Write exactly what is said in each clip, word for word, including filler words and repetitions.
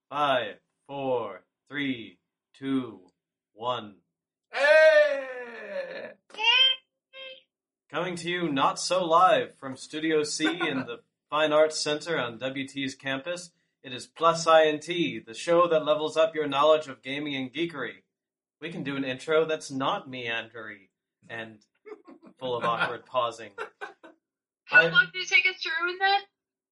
Five, four, three, two, one. Hey! Coming to you not so live from Studio C in the Fine Arts Center on W T's campus, it is Plus I N T, the show that levels up your knowledge of gaming and geekery. We can do an intro that's not meandery and full of awkward pausing. How I'm, long did it take us to ruin that?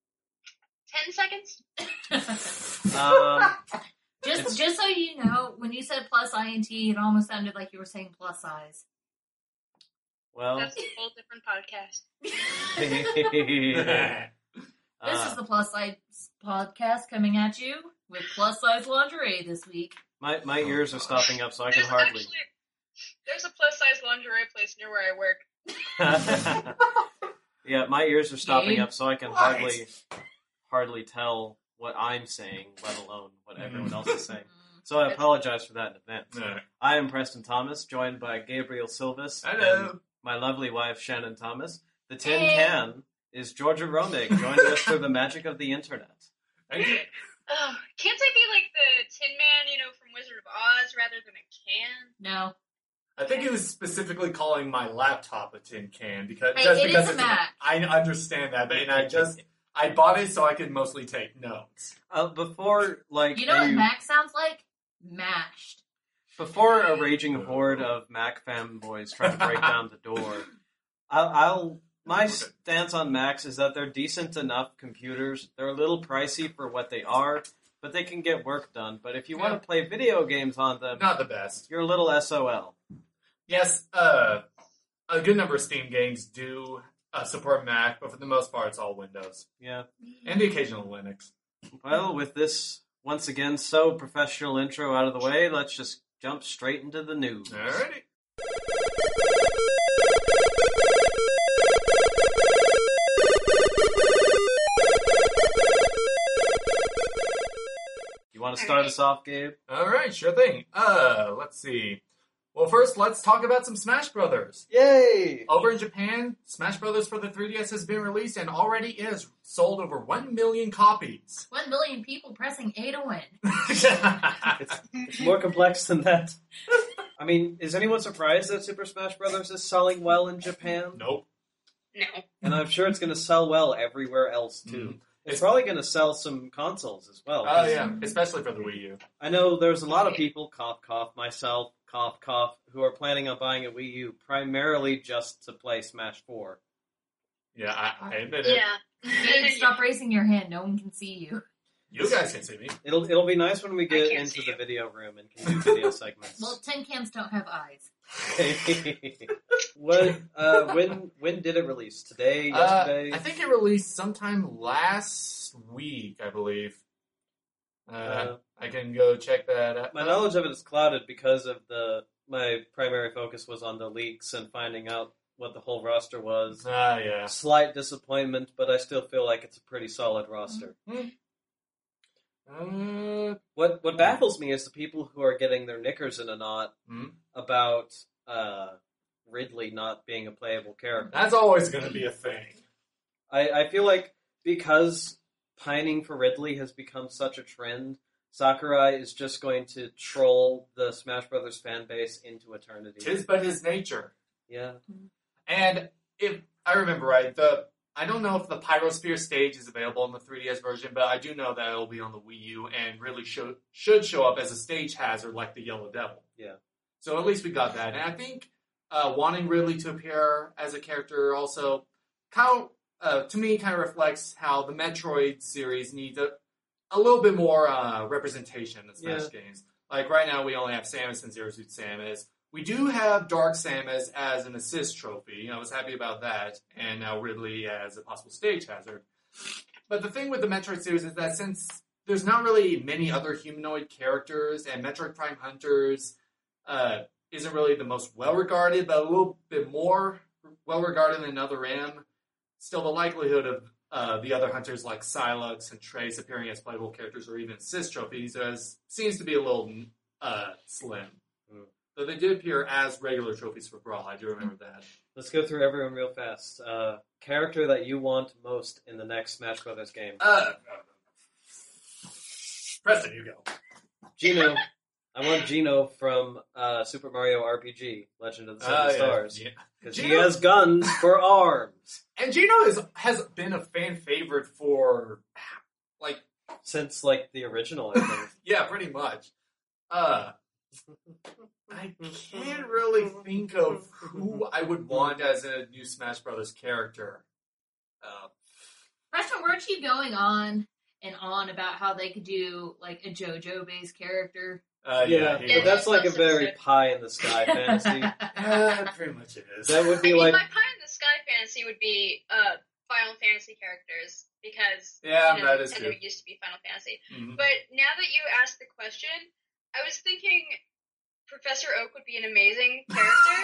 Ten seconds? um, just It's- just so you know, when you said plus I N T, it almost sounded like you were saying plus size. well, That's a whole different podcast. This uh, is the Plus Size podcast coming at you with plus size lingerie this week. my my ears are stopping up, so I can There's hardly. actually, there's a plus size lingerie place near where I work. Yeah, my ears are stopping Gabe? up, so I can What? hardly hardly tell what I'm saying, let alone what everyone else is saying. So I apologize for that in advance. No. I am Preston Thomas, joined by Gabriel Silvis Hello. and my lovely wife Shannon Thomas. The tin Hey. can is Georgia Romig, joining us through the magic of the internet. Thank you. Oh, can't I be like the Tin Man, you know, from Wizard of Oz rather than a can? No. I think he was specifically calling my laptop a tin can because Hey, just it because is a it's Mac. I understand that, but and I just I bought it so I could mostly take notes. Uh, before, like, You know what a, Mac sounds like? Mashed. before a raging horde of Mac fanboys try to break down the door, I'll, I'll my stance on Macs is that they're decent enough computers. They're a little pricey for what they are, but they can get work done. But if you want Yeah. to play video games on them, Not the best. you're a little S O L. Yes, uh, a good number of Steam games do uh, support Mac, but for the most part, it's all Windows Yeah. and the occasional Linux. Well, with this once again so professional intro out of the way, let's just jump straight into the news. Alrighty. You want to start us off, Gabe? All right, sure thing. Uh, let's see. Well, first, let's talk about some Smash Brothers. Yay! Over in Japan, Smash Brothers for the three D S has been released and already is sold over one million copies. One million people pressing A to win. It's, it's more complex than that. I mean, is anyone surprised that Super Smash Bros. Is selling well in Japan? Nope. No. And I'm sure it's going to sell well everywhere else, too. Mhm. It's probably going to sell some consoles as well. Oh, 'cause yeah, especially for the Wii U. I know there's a lot of people, cough, cough, myself, cough, cough, who are planning on buying a Wii U primarily just to play Smash four. Yeah, I, I admit it. Yeah. Gabe, stop raising your hand. No one can see you. You guys can see me. It'll it'll be nice when we get can't into see the you. video room and can do video segments. Well, tin cans don't have eyes. what? Uh, when when did it release? Today? Uh, Yesterday? I think it released sometime last week, I believe. Uh, Uh, I can go check that out. My knowledge of it is clouded because of the my primary focus was on the leaks and finding out what the whole roster was. Ah, yeah. Slight disappointment, but I still feel like it's a pretty solid roster. Uh, What what baffles me is the people who are getting their knickers in a knot Hmm? about uh, Ridley not being a playable character. that's always going to be a thing. I, I feel like because pining for Ridley has become such a trend, Sakurai is just going to troll the Smash Brothers fan base into eternity. Tis but his nature. Yeah. And if I remember right, the I don't know if the Pyrosphere stage is available in the three D S version, but I do know that it'll be on the Wii U and really show, should show up as a stage hazard like the Yellow Devil. Yeah. So at least we got that. And I think uh, wanting Ridley to appear as a character also kind of, uh, to me, kind of reflects how the Metroid series needs a, a little bit more uh, representation in Smash games. Like right now, we only have Samus and Zero Suit Samus. We do have Dark Samus as an assist trophy. I was happy about that. And now Ridley as a possible stage hazard. But the thing with the Metroid series is that since there's not really many other humanoid characters, and Metroid Prime Hunters uh, isn't really the most well-regarded, but a little bit more well-regarded than Other M, still the likelihood of uh, the other hunters like Psylux and Trace appearing as playable characters or even assist trophies is, seems to be a little uh, slim. Mm. Though they did appear as regular trophies for Brawl, I do remember that. Let's go through everyone real fast. Uh, character that you want most in the next Smash Brothers game. Uh, Preston, you go. Gino. I want Gino from uh, Super Mario R P G, Legend of the Seven Uh, yeah. Stars. Yeah. Because he Gino- has guns for arms. And Gino is has been a fan favorite for like Since, like, the original, I think. yeah, pretty much. Uh, I can't really think of who I would want as a new Smash Brothers character. Uh, Preston, weren't you going on and on about how they could do like a JoJo-based character? uh, yeah, yeah, but that's like a very pie-in-the-sky fantasy. yeah, pretty much it is. That would I be mean, like... my pie in the sky fantasy would be uh, Final Fantasy characters because Yeah, you know, that is Nintendo true. used to be Final Fantasy. Mhm. But now that you asked the question, I was thinking Professor Oak would be an amazing character.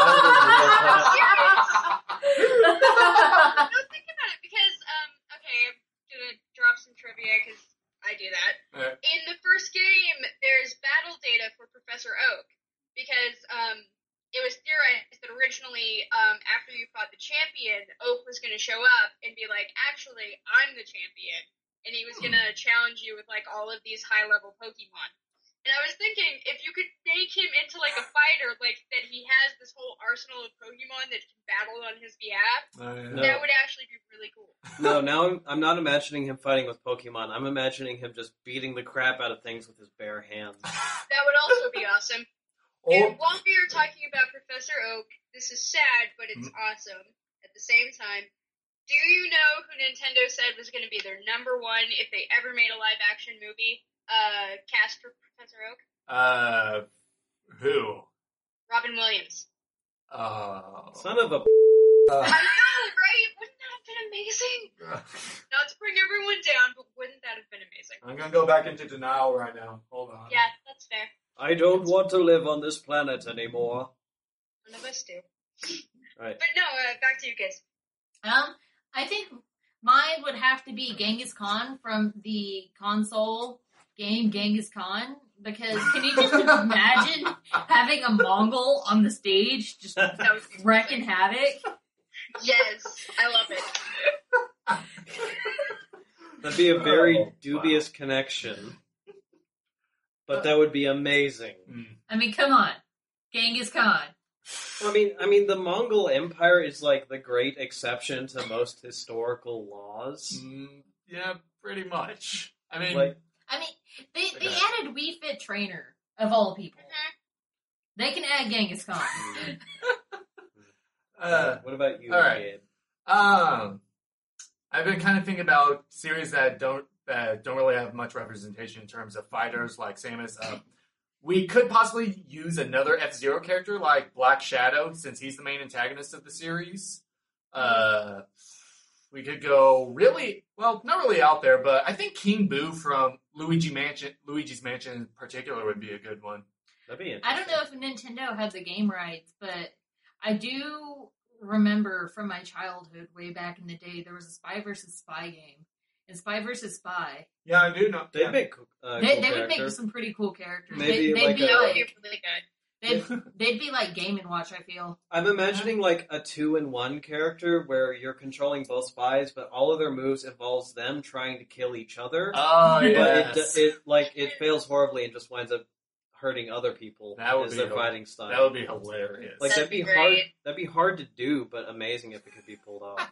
No, think about it because um, okay, I'm gonna drop some trivia because I do that. Alright. In the first game, there's battle data for Professor Oak because um, it was theorized that originally, um, after you fought the champion, Oak was going to show up and be like, actually, I'm the champion. And he was going to challenge you with, like, all of these high-level Pokemon. And I was thinking, if you could make him into, like, a fighter, like, that he has this whole arsenal of Pokemon that can battle on his behalf, Uh, yeah. No. that would actually be really cool. No, now I'm, I'm not imagining him fighting with Pokemon. I'm imagining him just beating the crap out of things with his bare hands. That would also be awesome. Or, And while we are talking about Professor Oak, this is sad, but it's Mhm. awesome at the same time. Do you know who Nintendo said was going to be their number one if they ever made a live-action movie uh, cast for Professor Oak? uh, who? Robin Williams. Uh, Son of a... I know, right? Wouldn't that have been amazing? Not to bring everyone down, but wouldn't that have been amazing? I'm gonna go back into denial right now. Hold on. Yeah, that's fair. I don't want to live on this planet anymore. None of us do. Right. But no, uh, back to you guys. Um, I think mine would have to be Genghis Khan from the console game Genghis Khan, because can you just imagine having a Mongol on the stage just That would be wrecking havoc? Yes, I love it. That'd be a very Oh, dubious connection. But that would be amazing. Mm. I mean, come on. Genghis Khan. I mean, I mean, the Mongol Empire is like the great exception to most historical laws. Mm, yeah, pretty much. I mean, Like, I mean, they, they Okay. added Wii Fit Trainer, of all people. Mhm. They can add Genghis Khan. uh, what about you, all right. Gabe? Um, I've been kind of thinking about series that don't that don't really have much representation in terms of fighters, like Samus. Uh, we could possibly use another F Zero character like Black Shadow, since he's the main antagonist of the series. Uh, we could go really well, not really out there, but I think King Boo from Luigi Mansion, Luigi's Mansion in particular, would be a good one. That'd be I interesting. don't know if Nintendo had the game rights, but I do remember from my childhood, way back in the day, there was a Spy versus Spy game. And Spy versus Spy, Yeah, I do know. They'd yeah. make uh, they, cool they would make character. some pretty cool characters. Maybe they, would like be a- That would be like really good. they'd, they'd be like Game and Watch. I feel. I'm imagining like a two-in-one character where you're controlling both spies, but all of their moves involves them trying to kill each other. Oh, But yes. it, it like it fails horribly and just winds up hurting other people That would as be their hil- fighting style. that would be hilarious. Like that'd That'd be be hard. great. That'd be hard to do, but amazing if it could be pulled off.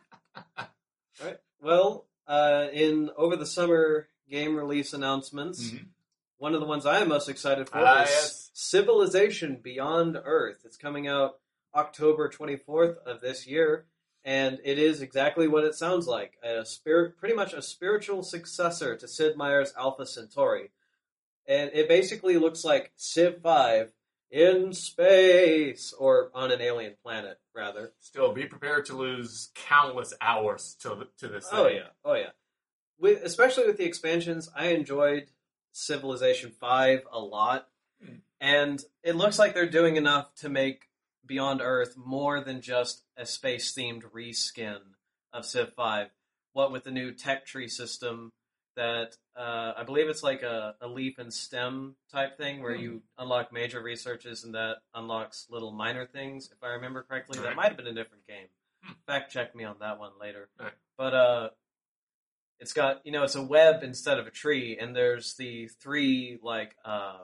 Right. Well, uh, in over the summer game release announcements, Mhm. one of the ones I am most excited for Ah, is yes. Civilization Beyond Earth. It's coming out October twenty-fourth of this year, and it is exactly what it sounds like. A spirit, pretty much a spiritual successor to Sid Meier's Alpha Centauri. And it basically looks like Civ five in space, or on an alien planet, rather. Still, be prepared to lose countless hours to to this. Oh thing. yeah, oh yeah. With, especially with the expansions, I enjoyed Civilization five a lot, Mm. and it looks like they're doing enough to make Beyond Earth more than just a space-themed reskin of Civ five. What with the new tech tree system that uh, I believe it's like a, a leap and stem type thing where Mm. you unlock major researches and that unlocks little minor things, if I remember correctly. That Alright. might have been a different game. Hmm. Fact check me on that one later. Alright. But uh, it's got, you know, it's a web instead of a tree, and there's the three, like, uh,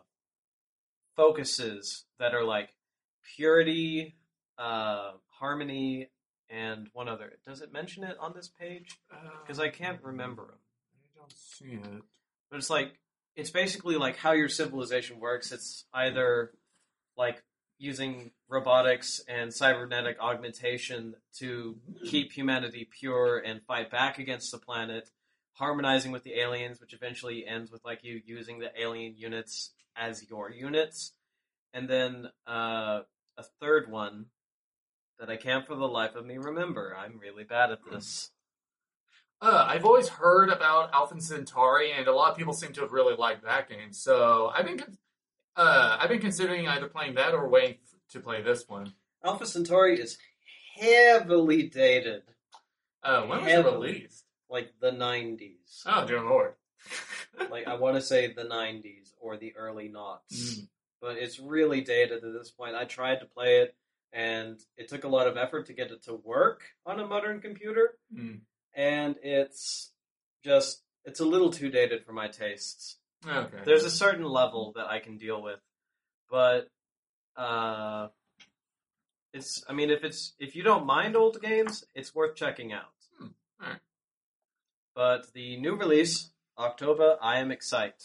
focuses that are, like, purity, uh, harmony, and one other. Does it mention it on this page? Because I can't remember them. I don't see it. But it's like, it's basically like how your civilization works. It's either like using robotics and cybernetic augmentation to keep humanity pure and fight back against the planet, harmonizing with the aliens, which eventually ends with like you using the alien units as your units. And then uh, a third one that I can't for the life of me remember. I'm really bad at this. Uh, I've always heard about Alpha Centauri, and a lot of people seem to have really liked that game. So I've been, uh, I've been considering either playing that or waiting f- to play this one. Alpha Centauri is heavily dated. Uh, when was Heavily. it released? Like the nineties. Oh, dear lord. Like, I want to say the nineties or the early noughts. Mm. But it's really dated at this point. I tried to play it, and it took a lot of effort to get it to work on a modern computer. Mm. And it's just, it's a little too dated for my tastes. Okay. There's a certain level that I can deal with. But, uh, it's, I mean, if it's, if you don't mind old games, it's worth checking out. Hmm. Alright. But the new release, October, I am excited.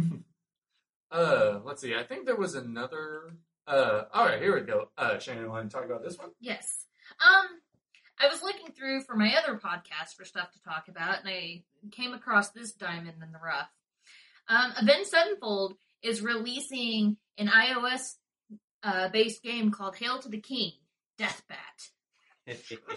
uh, let's see. I think there was another. Uh, all right, here we go. Uh, Shannon, want to talk about this one? Yes. Um, I was looking through for my other podcast for stuff to talk about, and I came across this diamond in the rough. Um, Avenged Sevenfold is releasing an iOS uh, based game called Hail to the King, Deathbat,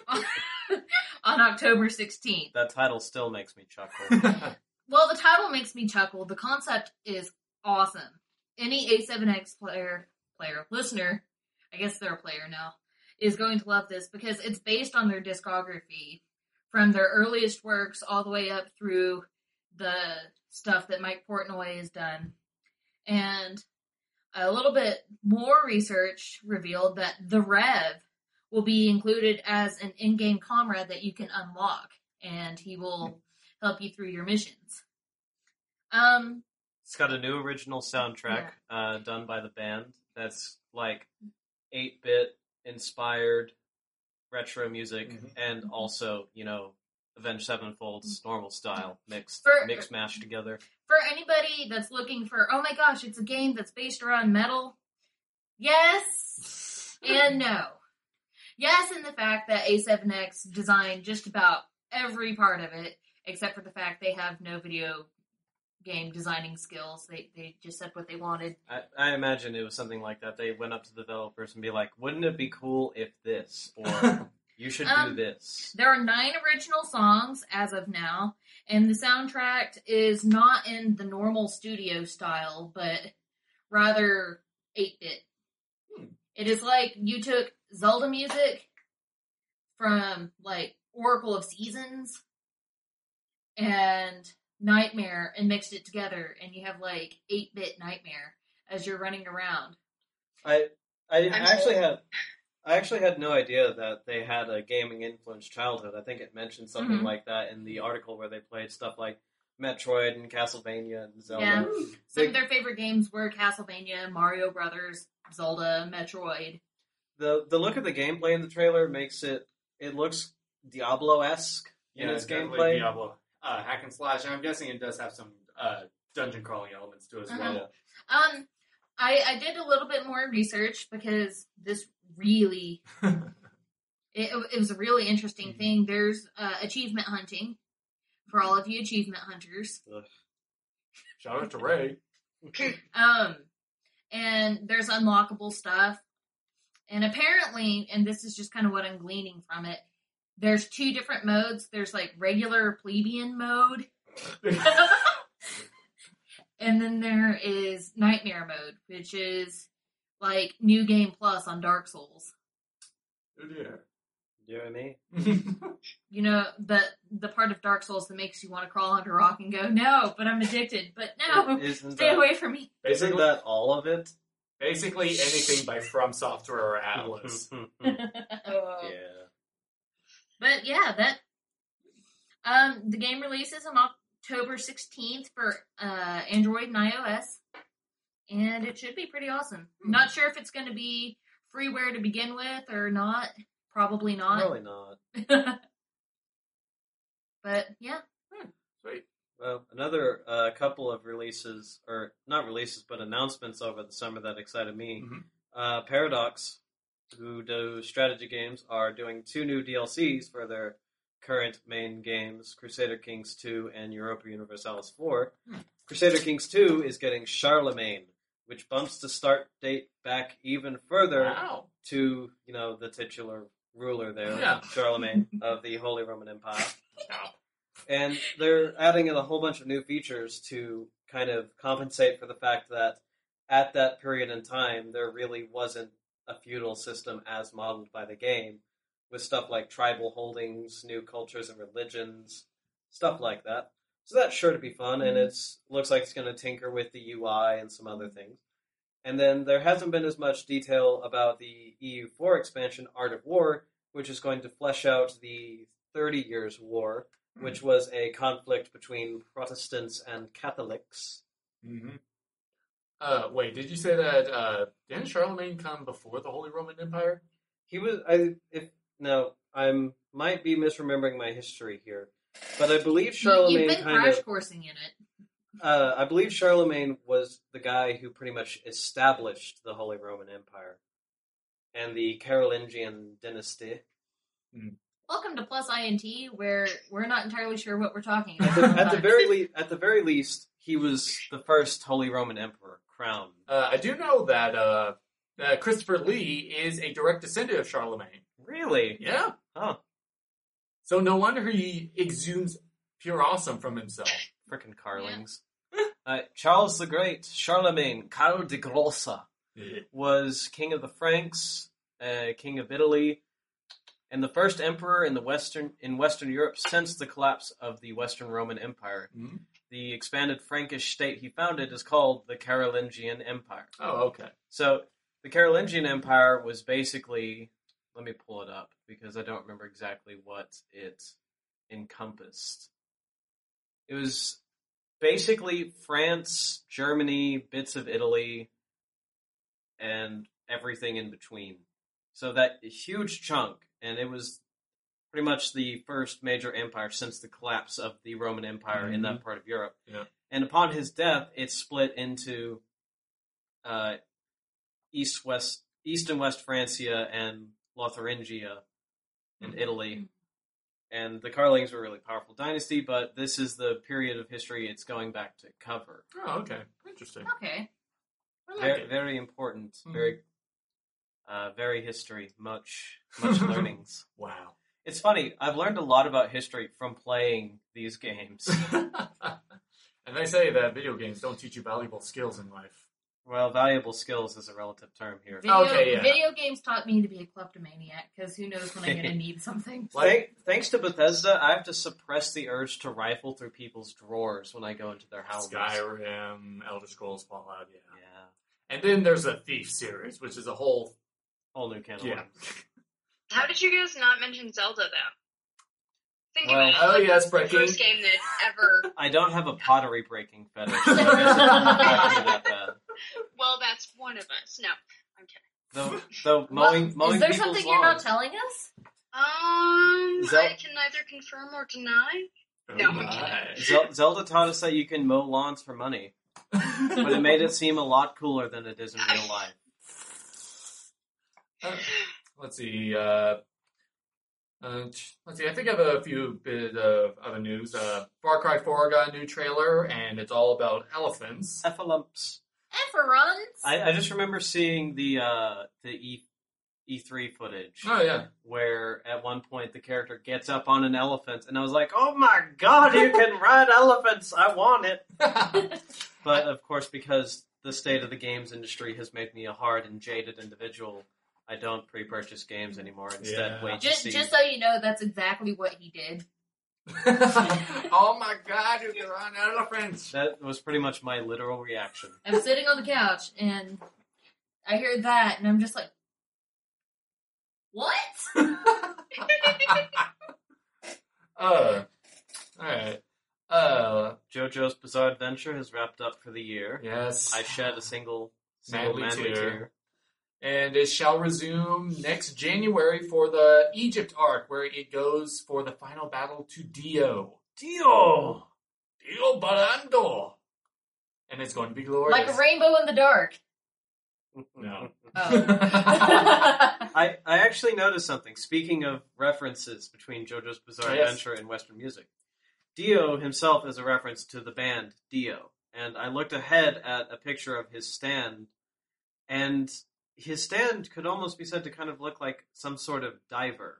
on October sixteenth. That title still makes me chuckle. Well, the title makes me chuckle. The concept is awesome. Any A seven X player, player, listener, I guess they're a player now, is going to love this because it's based on their discography from their earliest works all the way up through the stuff that Mike Portnoy has done. And a little bit more research revealed that the Rev will be included as an in-game comrade that you can unlock, and he will help you through your missions. Um, It's got a new original soundtrack uh, done by the band that's like eight-bit inspired retro music, Mhm. and also, you know, Avenged Sevenfold's normal style mixed, For- mixed mashed together. for anybody that's looking for, oh my gosh, it's a game that's based around metal, yes and no. Yes, in the fact that A seven X designed just about every part of it, except for the fact they have no video game designing skills. They they just said what they wanted. I, I imagine it was something like that. They went up to the developers and be like, wouldn't it be cool if this? Or you should do Um, this. There are nine original songs as of now, and the soundtrack is not in the normal studio style, but rather eight-bit. Hmm. It is like you took Zelda music from, like, Oracle of Seasons and Nightmare and mixed it together, and you have, like, eight-bit Nightmare as you're running around. I I I'm actually sold. had I actually had no idea that they had a gaming influenced childhood. I think it mentioned something Mhm. like that in the article where they played stuff like Metroid and Castlevania and Zelda. Yeah. Some They- of their favorite games were Castlevania, Mario Brothers, Zelda, Metroid. The the look of the gameplay in the trailer makes it it looks Diablo-esque in its definitely gameplay. Diablo uh, hack and slash. And I'm guessing it does have some uh, dungeon crawling elements to it as Uh-huh. well. Um, I, I did a little bit more research because this really, it, it was a really interesting Mhm. thing. There's uh, achievement hunting for all of you achievement hunters. Shout out to Ray. Um, and there's unlockable stuff. And apparently, and this is just kind of what I'm gleaning from it, there's two different modes. There's like regular plebeian mode. And then there is Nightmare mode, which is like New Game Plus on Dark Souls. Oh dear. You know what I mean? You know, the the part of Dark Souls that makes you want to crawl under a rock and go, no, but I'm addicted. But no, Isn't stay that, away from me. isn't basically, that all of it? basically anything by From Software or Atlas. yeah. But yeah, that Um, the game releases on October sixteenth for uh, Android and iOS, and it should be pretty awesome. Hmm. Not sure if it's going to be freeware to begin with or not. Probably not. Probably not. But yeah. Sweet. Well, another uh, couple of releases, or not releases, but announcements over the summer that excited me. Mhm. Uh, Paradox, who do strategy games, are doing two new D L Cs for their current main games, Crusader Kings two and Europa Universalis four. Hmm. Crusader Kings two is getting Charlemagne, which bumps the start date back even further Wow. to, you know, the titular ruler there, Yeah. Charlemagne of the Holy Roman Empire. Wow. And they're adding in a whole bunch of new features to kind of compensate for the fact that at that period in time, there really wasn't a feudal system as modeled by the game, with stuff like tribal holdings, new cultures and religions, stuff like that. So that's sure to be fun, and it's looks like it's going to tinker with the U I and some other things. And then there hasn't been as much detail about the E U four expansion, Art of War, which is going to flesh out the Thirty Years' War, which was a conflict between Protestants and Catholics. Mm-hmm. Uh, wait, did you say that uh, didn't Charlemagne come before the Holy Roman Empire? He was I if no, I'm might be misremembering my history here, but I believe Charlemagne You've been kind crash of coursing in it. uh, I believe Charlemagne was the guy who pretty much established the Holy Roman Empire and the Carolingian dynasty. Welcome to Plus I N T, where we're not entirely sure what we're talking At about. the, at the very le- at the very least, he was the first Holy Roman Emperor crowned. Uh, I do know that uh, uh, Christopher Lee is a direct descendant of Charlemagne. Really? Yeah. Huh. So no wonder he exudes pure awesome from himself. Frickin' Carlings. Uh, Charles the Great, Charlemagne, Carl de Grossa, was king of the Franks, uh, king of Italy, and the first emperor in the Western in Western Europe since the collapse of the Western Roman Empire. Mhm. The expanded Frankish state he founded is called the Carolingian Empire. Oh, okay. So the Carolingian Empire was basically, let me pull it up because I don't remember exactly what it encompassed. It was basically France, Germany, bits of Italy, and everything in between. So that huge chunk, and it was pretty much the first major empire since the collapse of the Roman Empire in that part of Europe. Yeah. And upon his death, it split into uh, east, west, east and west Francia and Lotharingia in Mhm. Italy. And the Carlings were a really powerful dynasty, but this is the period of history it's going back to cover. Oh, okay. Interesting. Okay. I like Very, it. very important, Mhm. very, uh, very history, much, much learnings. Wow. It's funny. I've learned a lot about history from playing these games. And they say that video games don't teach you valuable skills in life. Well, valuable skills is a relative term here. Video, Okay, yeah. video games taught me to be a kleptomaniac, because who knows when I'm going to need something. Thank, thanks to Bethesda, I have to suppress the urge to rifle through people's drawers when I go into their houses. Skyrim, Elder Scrolls, Fallout, yeah. Yeah, And then there's the Thief series, which is a whole... whole new can of Yeah. worms. How did you guys not mention Zelda though? Think Well- about it. Oh, like, yes, that's the breaking. first game that ever. I don't have a pottery breaking fetish, so I guess it doesn't affect me that bad. Well, that's one of us. No, I'm kidding. Though, though mowing, Well, mowing is there people's something you're not lawns. telling us? Um, Zel- I can neither confirm or deny. No, I'm kidding. Zel- Zelda taught us that you can mow lawns for money, but it made it seem a lot cooler than it is in real life. Uh, let's see. Uh, uh, let's see. I think I have a few bit of other news. Uh, Far Cry four got a new trailer, and it's all about elephants. Effalumps. Efferons? I, I just remember seeing the uh, the E E3 footage Oh yeah. where at one point the character gets up on an elephant, and I was like, "Oh my god, you can ride elephants! I want it!" But of course, because the state of the games industry has made me a hard and jaded individual, I don't pre-purchase games anymore. Instead, Yeah. wait to Just, see. just so you know, that's exactly what he did. Oh my god, you can run elephants! That was pretty much my literal reaction. I'm sitting on the couch, and I hear that, and I'm just like, what? uh, All right. Uh, JoJo's Bizarre Adventure has wrapped up for the year. yes. I shed a single, single Manly manly, tear. tear. And it shall resume next January for the Egypt arc, where it goes for the final battle to Dio. Dio! Dio Barando! And it's going to be glorious. Like a rainbow in the dark. No. Oh. I, I actually noticed something. Speaking of references between JoJo's Bizarre Oh, yes. Adventure and Western music, Dio himself is a reference to the band Dio. And I looked ahead at a picture of his stand, and his stand could almost be said to kind of look like some sort of diver.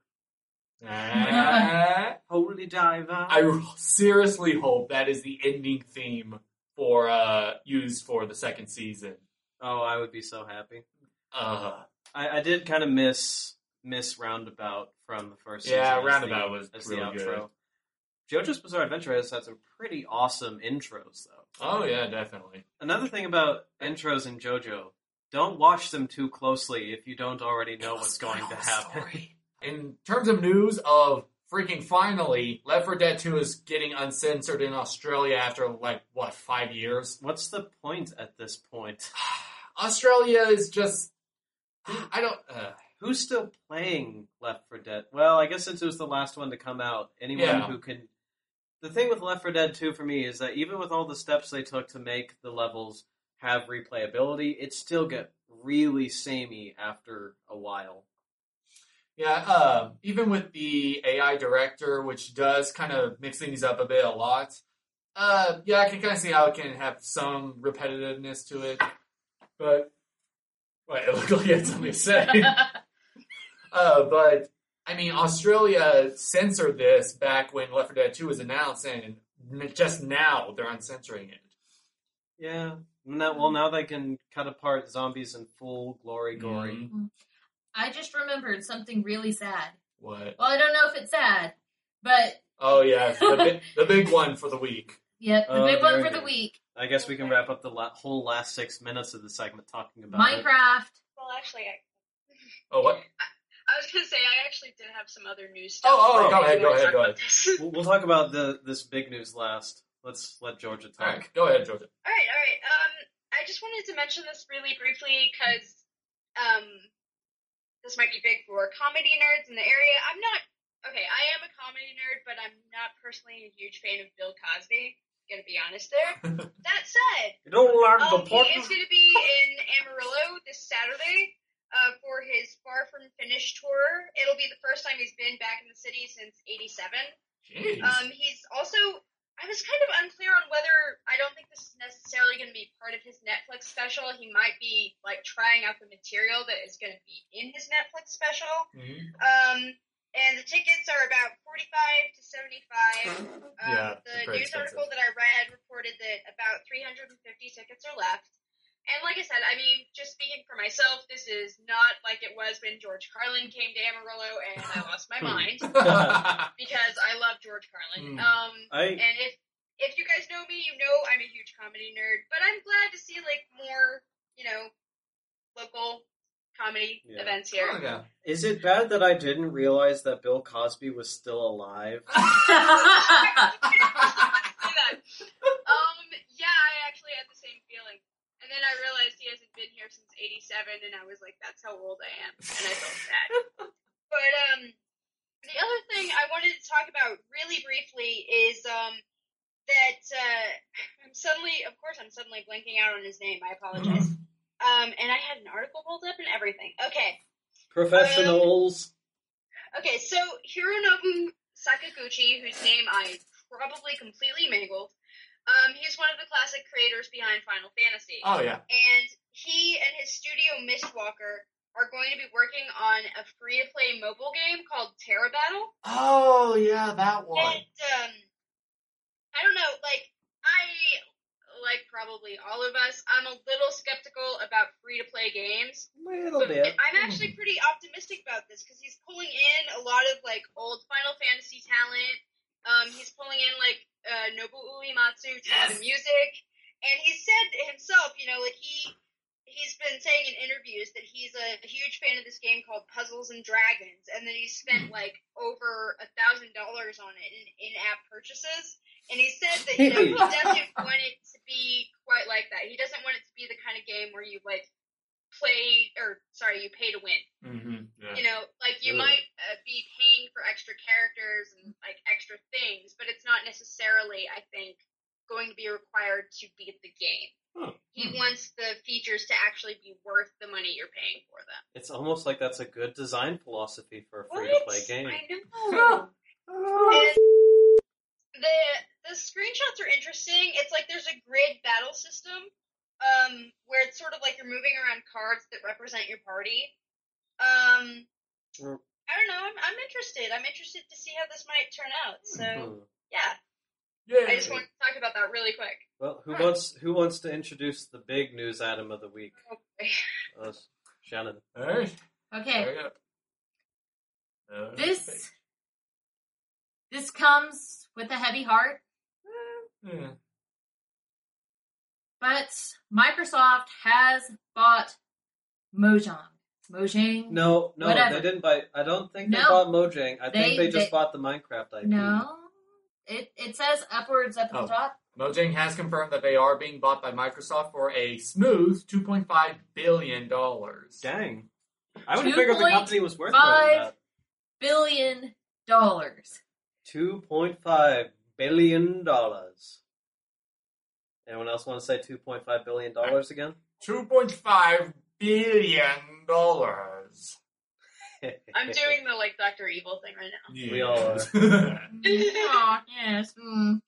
Uh, Holy diver. I seriously hope that is the ending theme for uh used for the second season. Oh, I would be so happy. Uh, I, I did kind of miss miss Roundabout from the first Yeah, season. as Roundabout the, was as really the good. outro. JoJo's Bizarre Adventure has had some pretty awesome intros, though. oh yeah, definitely. Another thing about intros in JoJo, don't watch them too closely if you don't already know what's going to happen. In terms of news of freaking finally, Left four Dead two is getting uncensored in Australia after like what five years. What's the point at this point? Australia is just I don't. Uh, Who's still playing Left four Dead? Well, I guess since it was the last one to come out, anyone Yeah. who can... The thing with Left four Dead two for me is that even with all the steps they took to make the levels have replayability, it still get really samey after a while. Yeah, uh, even with the A I director, which does kind of mix things up a bit a lot, uh, yeah, I can kind of see how it can have some repetitiveness to it. But, wait, it looked like you had something to say. uh, but, I mean, Australia censored this back when Left four Dead two was announced, and just now they're uncensoring it. Yeah. Now, well, now they can cut apart zombies in full glory gory. Mhm. I just remembered something really sad. What? Well, I don't know if it's sad, but Oh, yeah, the, bi- the big one for the week. yep, the Oh, big one very for the good. week. I guess we can wrap up the la- whole last six minutes of the segment talking about it. Minecraft. Well, actually, I, Oh, what? I was gonna say I actually did have some other news stuff. Oh, oh, but go I ahead, go wanna ahead, talk go about ahead. this. We'll, we'll talk about the this big news last. Let's let Georgia All talk. right, go ahead, Georgia. All right, all right. Um, I just wanted to mention this really briefly because um, this might be big for comedy nerds in the area. I'm not okay. I am a comedy nerd, but I'm not personally a huge fan of Bill Cosby. Gonna be honest there. That said, You don't learn um, he is gonna be in Amarillo this Saturday uh, for his Far From Finished tour. It'll be the first time he's been back in the city since eighty-seven. Jeez. Um, he's also, I was kind of unclear on whether, I don't think this is necessarily going to be part of his Netflix special. He might be, like, trying out the material that is going to be in his Netflix special. Mhm. Um, and the tickets are about forty-five to seventy-five. Um, Yeah, the pretty news expensive. article that I read reported that about three hundred fifty tickets are left. And like I said, I mean, just speaking for myself, this is not like it was when George Carlin came to Amarillo and I lost my mind because I love George Carlin. Mm. Um, I and if if you guys know me, you know I'm a huge comedy nerd. But I'm glad to see like more, you know, local comedy Yeah. events here. Oh, yeah. is it bad that I didn't realize that Bill Cosby was still alive? Say that. Um, yeah, I actually had the same feeling. And then I realized he hasn't been here since eighty-seven, and I was like, that's how old I am. And I felt sad. But, um, the other thing I wanted to talk about really briefly is, um, that, uh, I'm suddenly, of course, I'm suddenly blanking out on his name. I apologize. Um, and I had an article pulled up and everything. Okay. Professionals. Okay, so Hironobu Sakaguchi, whose name I probably completely mangled, um, he's one of the classic creators behind Final Fantasy. Oh, yeah. And he and his studio Mistwalker are going to be working on a free-to-play mobile game called Terra Battle. Oh, yeah, that one. And, um, I don't know, like, I, like probably all of us, I'm a little skeptical about free-to-play games. Little But bit. I'm actually pretty optimistic about this because he's pulling in a lot of like old Final Fantasy talent. Um, he's pulling in like uh, Nobuo Uematsu to do Yes. the music, and he said himself, you know, like he he's been saying saying in interviews that he's a huge fan of this game called Puzzles and Dragons, and that he spent like over a thousand dollars on it in in-app purchases. And he said that you know he doesn't want it to be quite like that. He doesn't want it to be the kind of game where you like play or sorry, you pay to win. Mm-hmm. Yeah. You know, like you Ugh. might uh, be paying for extra characters and like extra things, but it's not necessarily, I think, going to be required to beat the game. Huh. He wants the features to actually be worth the money you're paying for them. It's almost like that's a good design philosophy for a What? free-to-play game. I know. And the the screenshots are interesting. It's like there's a grid battle system, um, where it's sort of like you're moving around cards that represent your party. Um, Mm. I don't know. I'm, I'm interested. I'm interested to see how this might turn out. So Hmm. yeah, Yeah. I just wanted to talk about that really quick. Well, who Huh. wants who wants to introduce the big news item of the week? Okay. Uh, Shannon. All right. Okay, There you go. Uh, this this comes with a heavy heart, Yeah. but Microsoft has bought Mojang. Mojang? No, no, Whatever. they didn't buy. I don't think they No. bought Mojang. I They- think they just they- bought the Minecraft I P. No. It it says upwards up at Oh. the top. Mojang has confirmed that they are being bought by Microsoft for a smooth two point five billion dollars. Dang. I would have figured the company was worth more than five that. Billion dollars. Two point five billion dollars. Anyone else want to say two point five billion dollars again? two point five billion dollars. I'm doing the like Doctor Evil thing right now. Yeah. We all are. Oh, yes. Mm.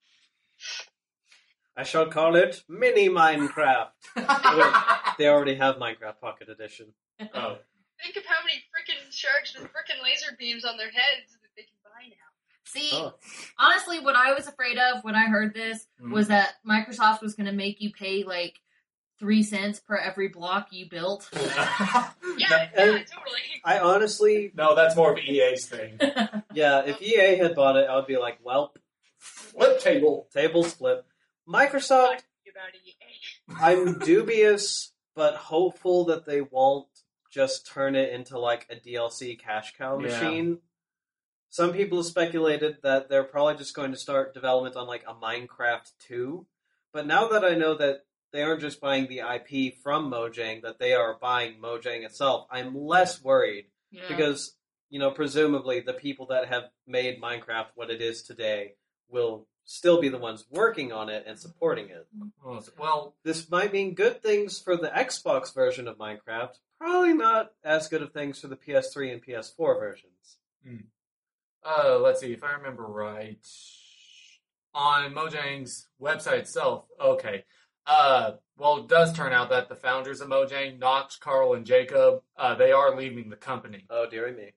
I shall call it Mini Minecraft. They already have Minecraft Pocket Edition. Oh. Think of how many freaking sharks with freaking laser beams on their heads that they can buy now. See, Oh. honestly, what I was afraid of when I heard this Mhm. was that Microsoft was going to make you pay like three cents per every block you built. Yeah, yeah, and- totally. I honestly, No, that's more of E A's thing. yeah, if E A had bought it, I would be like, well, Flip table. tables flip. Microsoft, About E A. I'm dubious, but hopeful that they won't just turn it into like a D L C cash cow Yeah. machine. Some people have speculated that they're probably just going to start development on like a Minecraft two. But now that I know that they aren't just buying the I P from Mojang, that they are buying Mojang itself, I'm less worried Yeah. because, you know, presumably the people that have made Minecraft what it is today will still be the ones working on it and supporting it. Well, This might mean good things for the Xbox version of Minecraft, probably not as good of things for the P S three and P S four versions. uh, let's see if I remember right. On Mojang's website itself, okay. Uh, well, it does turn out that the founders of Mojang, Notch, Carl, and Jacob, uh, they are leaving the company. Oh, dearie me.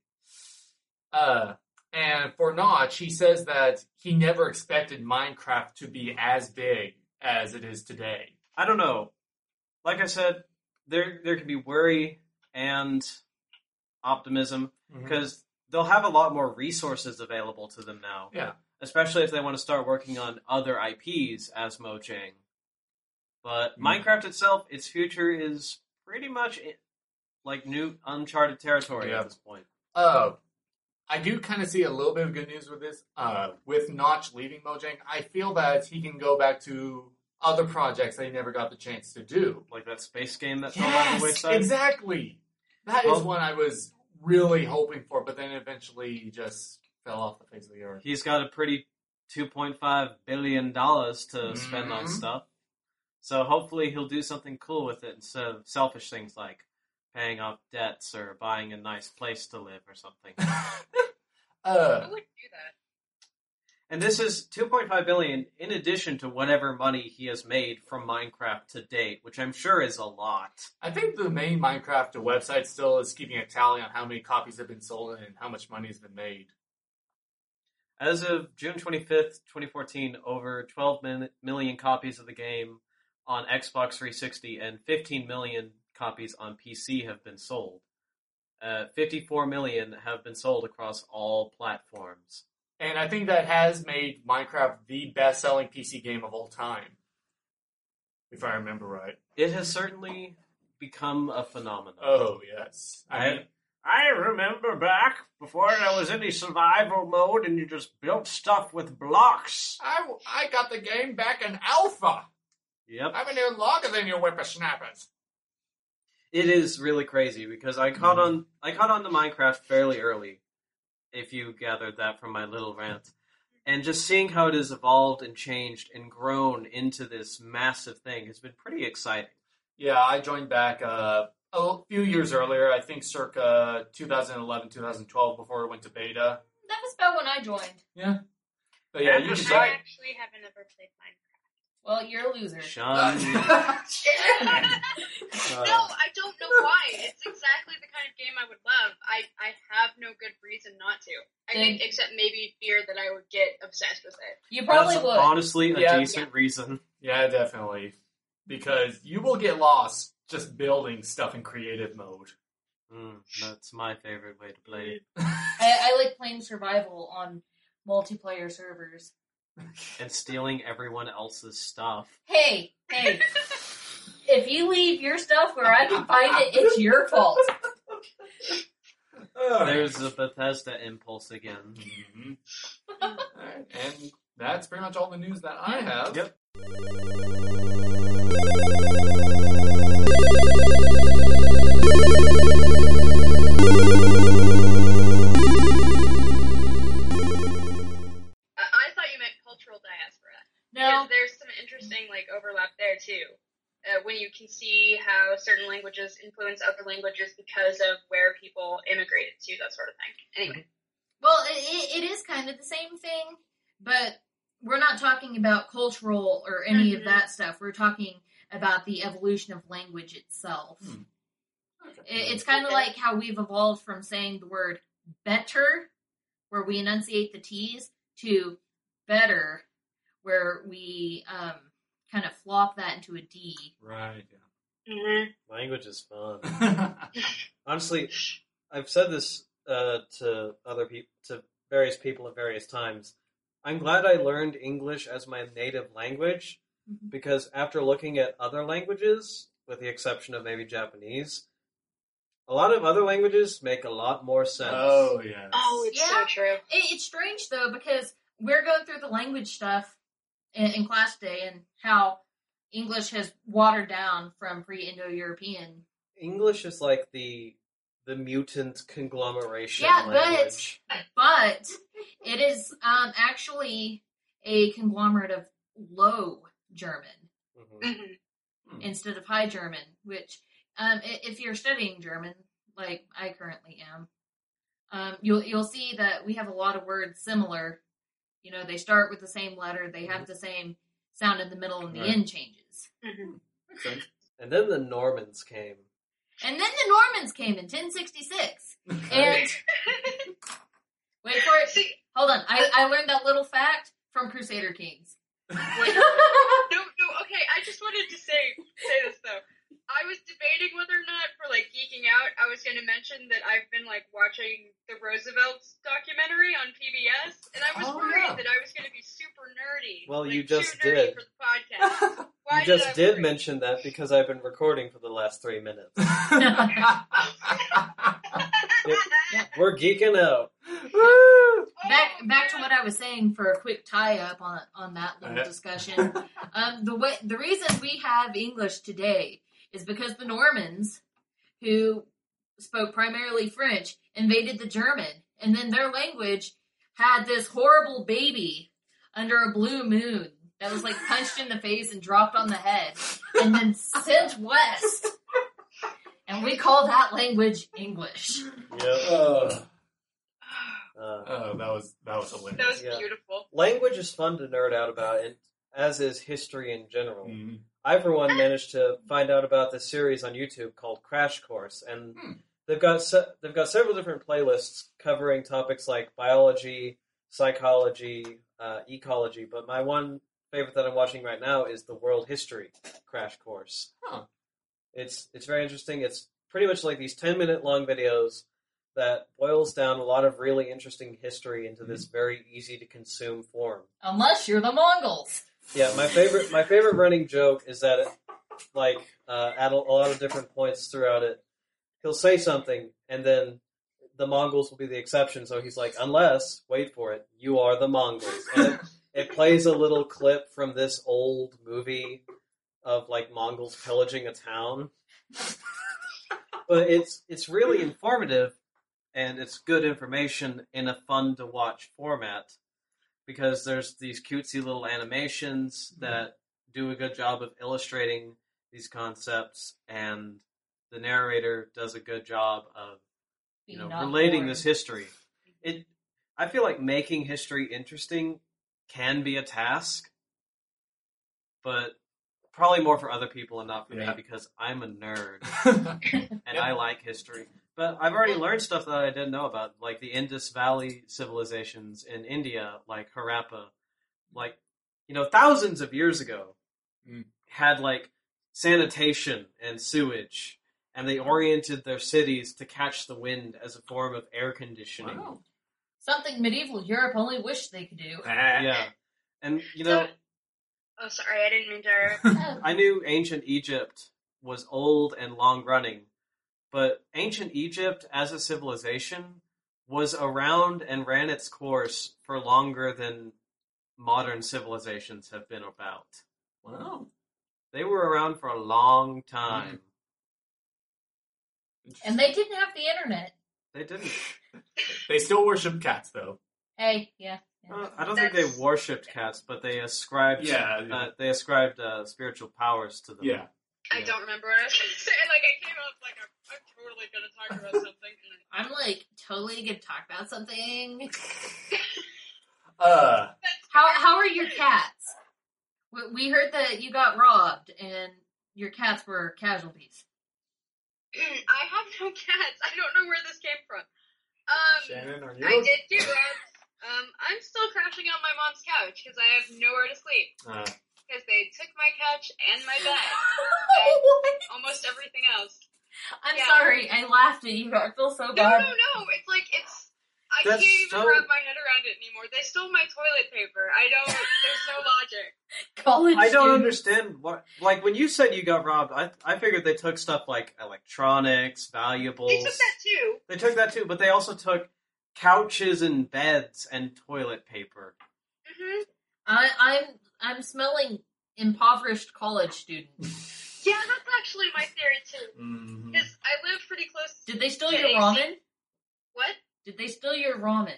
Uh, and for Notch, he says that he never expected Minecraft to be as big as it is today. I don't know. Like I said, there there can be worry and optimism because they'll have a lot more resources available to them now. Yeah. Especially if they want to start working on other I Ps as Mojang. But Mm. Minecraft itself, its future is pretty much i- like new uncharted territory Yeah. at this point. Uh, I do kind of see a little bit of good news with this. Uh, with Notch leaving Mojang, I feel that he can go back to other projects that he never got the chance to do. Like that space game that fell by the Yes, wayside. exactly. That is Well- one I was really hoping for, but then eventually just fell off the face of the earth. He's got a pretty two point five billion dollars to spend on Mhm. stuff. So hopefully he'll do something cool with it instead of selfish things like paying off debts or buying a nice place to live or something. uh, Who would do that? And this is two point five billion dollars in addition to whatever money he has made from Minecraft to date, which I'm sure is a lot. I think the main Minecraft website still is keeping a tally on how many copies have been sold and how much money has been made. As of June twenty-fifth, twenty fourteen, over twelve min- million copies of the game on Xbox three sixty and fifteen million copies on P C have been sold. Uh, fifty-four million have been sold across all platforms. And I think that has made Minecraft the best-selling P C game of all time, if I remember right. It has certainly become a phenomenon. Oh, yes. I mean, I remember back before there was any survival mode and you just built stuff with blocks. I, I got the game back in alpha. Yep. I've been here longer than you whippersnappers. It is really crazy because I caught on I caught on to Minecraft fairly early, if you gathered that from my little rant. And just seeing how it has evolved and changed and grown into this massive thing has been pretty exciting. Yeah, I joined back uh, a few years earlier, I think circa twenty eleven, twenty twelve, before it went to beta. That was about when I joined. Yeah. But yeah, And you just can I like- actually haven't ever played Minecraft. Well, you're a loser. Sean. No, I don't know why. It's exactly the kind of game I would love. I, I have no good reason not to. I Then- think, except maybe fear that I would get obsessed with it. You probably That's would. honestly a Yeah. decent reason. Yeah, definitely. Because you will get lost just building stuff in creative mode. Mm, that's my favorite way to play it. I, I like playing survival on multiplayer servers. And stealing everyone else's stuff. Hey, hey. If you leave your stuff where I can find it, it's your fault. There's a Bethesda impulse again. Mhm. Alright, and that's pretty much all the news that I have. Yep. I, I thought you meant cultural diaspora. No, Because there's some interesting like overlap there too. Uh, when you can see how certain languages influence other languages because of where people immigrated to, that sort of thing. Anyway, well, it, it is kind of the same thing, but we're not talking about cultural or any of Mhm. that stuff. We're talking about the evolution of language itself. Hmm. It, it's kind of Okay. like how we've evolved from saying the word better, where we enunciate the T's, to better, where we um, kind of flop that into a D. Right, mm-hmm. Language is fun. yeah. Honestly, I've said this uh, to other people, to various people at various times. I'm glad I learned English as my native language Mhm. because after looking at other languages, with the exception of maybe Japanese, a lot of other languages make a lot more sense. Oh, yeah. Oh, it's Yeah. so true. It, it's strange though because we're going through the language stuff in, in class today and how English has watered down from pre-Indo-European. English is like the the mutant conglomeration Yeah, language. But it is um, actually a conglomerate of Low German Mhm. Mm-hmm. instead of High German, which um, i- if you're studying German, like I currently am, um, you'll you'll see that we have a lot of words similar. You know, they start with the same letter, they have the same sound in the middle, and the Right. end changes. Mm-hmm. Makes sense. And then the Normans came. And then the Normans came in ten sixty-six. And wait for it. See, Hold on. I, I learned that little fact from Crusader Kings. no, no, okay, I just wanted to say say this though. I was debating whether or not, for like geeking out, I was going to mention that I've been like watching the Roosevelt's documentary on P B S, and I was Oh, worried yeah. that I was going to be super nerdy. Well, like, you just too nerdy did. for the podcast. Why you just I did worry? mention that because I've been recording for the last three minutes. We're geeking out. Woo! Back Oh, back to man. what I was saying for a quick tie up on on that little Uh-huh. discussion. Um, the way the reason we have English today is because the Normans, who spoke primarily French, invaded the German, and then their language had this horrible baby under a blue moon that was like punched in the face and dropped on the head, and then sent west. And we call that language English. Yep. Uh, Uh, oh, that was that was hilarious. That was Yeah. beautiful. language is fun to nerd out about, and as is history in general. Mhm. I, for one, managed to find out about this series on YouTube called Crash Course, and Hmm. they've got se- they've got several different playlists covering topics like biology, psychology, uh, ecology. But my one favorite that I'm watching right now is the World History Crash Course. Huh. It's it's very interesting. It's pretty much like these ten minute long videos that boils down a lot of really interesting history into this very easy to consume form. Unless you're the Mongols. Yeah, my favorite my favorite running joke is that it, like uh, at a, a lot of different points throughout it, he'll say something and then the Mongols will be the exception. So he's like, unless, wait for it, you are the Mongols. And it, it plays a little clip from this old movie of like Mongols pillaging a town. But it's it's really informative and it's good information in a fun to watch format because there's these cutesy little animations that do a good job of illustrating these concepts, and the narrator does a good job of you know relating this history. It I feel like making history interesting can be a task, but probably more for other people and not for yeah. me because I'm a nerd and yep. I like history. But I've already learned stuff that I didn't know about, like the Indus Valley civilizations in India, like Harappa, like, you know, thousands of years ago mm. had like sanitation and sewage, and they oriented their cities to catch the wind as a form of air conditioning. Wow. Something medieval Europe only wished they could do. Yeah. And, you know... Oh, sorry, I didn't mean to... I knew ancient Egypt was old and long-running, but ancient Egypt as a civilization was around and ran its course for longer than modern civilizations have been about. Wow. They were around for a long time. And they didn't have the internet. They didn't. They still worship cats, though. Hey, yeah. yeah. Uh, I don't That's... think they worshipped cats, but they ascribed yeah, yeah. Uh, they ascribed uh, spiritual powers to them. Yeah. I yeah. don't remember what I was going to say. Like, I came up like, I'm, I'm totally going to talk about something. I'm, like, totally going to talk about something. uh, how how are your cats? We, we heard that you got robbed and your cats were casualties. I have no cats. I don't know where this came from. Um, Shannon, are you? I did get robbed. Um, I'm still crashing on my mom's couch because I have nowhere to sleep. Uh. Because they took my couch and my bed. And almost everything else. I'm yeah. sorry, I laughed at you. I feel so no, bad. No, no, no. It's like, it's... I That's can't even so... wrap my head around it anymore. They stole my toilet paper. I don't... There's no logic. College I don't students. understand what... Like, when you said you got robbed, I I figured they took stuff like electronics, valuables... They took that too. They took that too, but they also took couches and beds and toilet paper. Mm-hmm. I, I'm I'm smelling impoverished college students. Yeah, that's actually my theory too. Because mm-hmm. I live pretty close. Did they steal to your A C. ramen? What? Did they steal your ramen?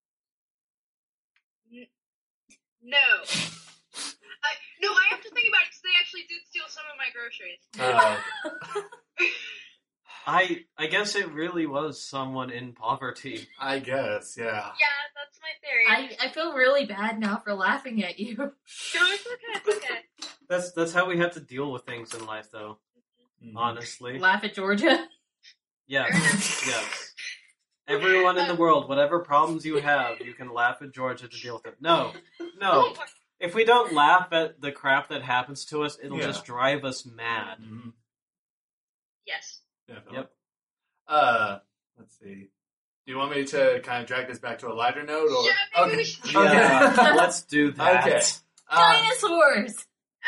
N- no. I, no, I have to think about it because they actually did steal some of my groceries. Uh, I I guess it really was someone in poverty. I guess, yeah. Yeah, that's my theory. I, I feel really bad now for laughing at you. No, it's okay, it's okay. That's that's how we have to deal with things in life, though. Mm-hmm. Honestly. Laugh at Georgia? Yes, yes. Everyone in the world, whatever problems you have, you can laugh at Georgia to deal with it. No, no. If we don't laugh at the crap that happens to us, it'll yeah. just drive us mad. Mm-hmm. Yes. Definitely. Yep. Uh, let's see. Do you want me to kind of drag this back to a lighter note, or yeah, maybe okay. we should. Yeah, let's do that. Okay. Uh, Dinosaurs.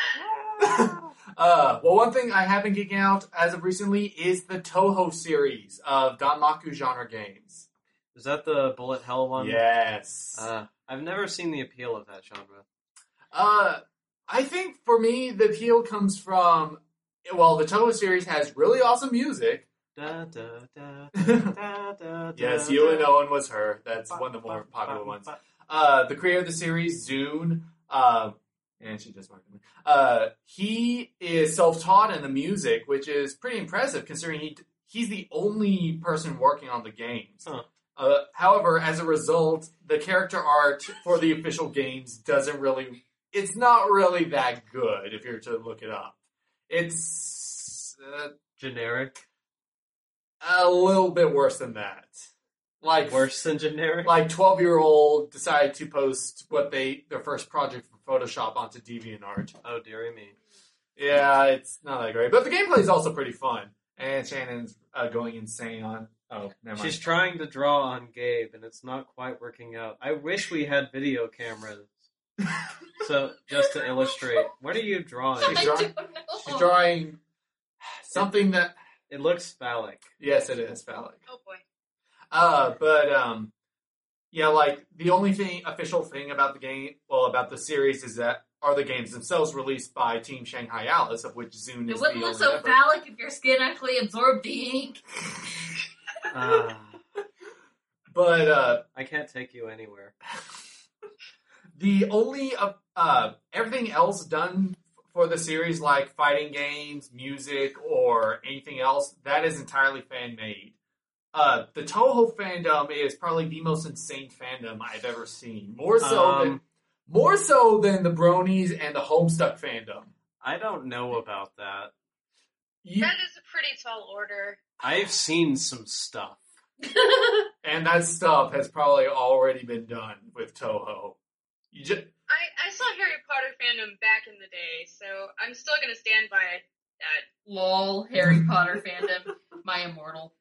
uh, well, one thing I have been geeking out as of recently is the Toho series of Danmaku genre games. Is that the bullet hell one? Yes. Uh, I've never seen the appeal of that genre. Uh, I think for me the appeal comes from. Well, the Toho series has really awesome music. Da, da, da, da, da, yes, da, You and da. Owen was her. That's one of the more popular ones. Uh, the creator of the series, Zune, uh, and she just marked me. Uh, he is self-taught in the music, which is pretty impressive considering he he's the only person working on the games. Huh. Uh, however, as a result, the character art for the official games doesn't really. It's not really that good if you're to look it up. It's uh, generic. A little bit worse than that. Like worse than generic. Like twelve-year-old decided to post what they their first project for Photoshop onto DeviantArt. Oh dearie me. Yeah, it's not that great, but the gameplay is also pretty fun. And Shannon's uh, going insane on. Oh, never mind. She's trying to draw on Gabe, and it's not quite working out. I wish we had video cameras. So, just to illustrate, what are you drawing? She's I drawing- don't know. She's drawing something that. It looks phallic. Yes, it is phallic. Oh boy. Uh, but um, yeah, like the only thing official thing about the game, well, about the series, is that are the games themselves released by Team Shanghai Alice, of which Zune It is wouldn't the look only so member. phallic if your skin actually absorbed the ink. Ah, But uh, I can't take you anywhere. the only uh, uh, everything else done for the series, like fighting games, music, or anything else, that is entirely fan made. Uh, the Toho fandom is probably the most insane fandom I've ever seen. More so than Um, more so than the Bronies and the Homestuck fandom. I don't know about that. You, That is a pretty tall order. I've seen some stuff. and that stuff has probably already been done with Toho. You just I, I saw Harry Potter fandom back in the day, so I'm still gonna stand by that. Lol, Harry Potter fandom, my immortal.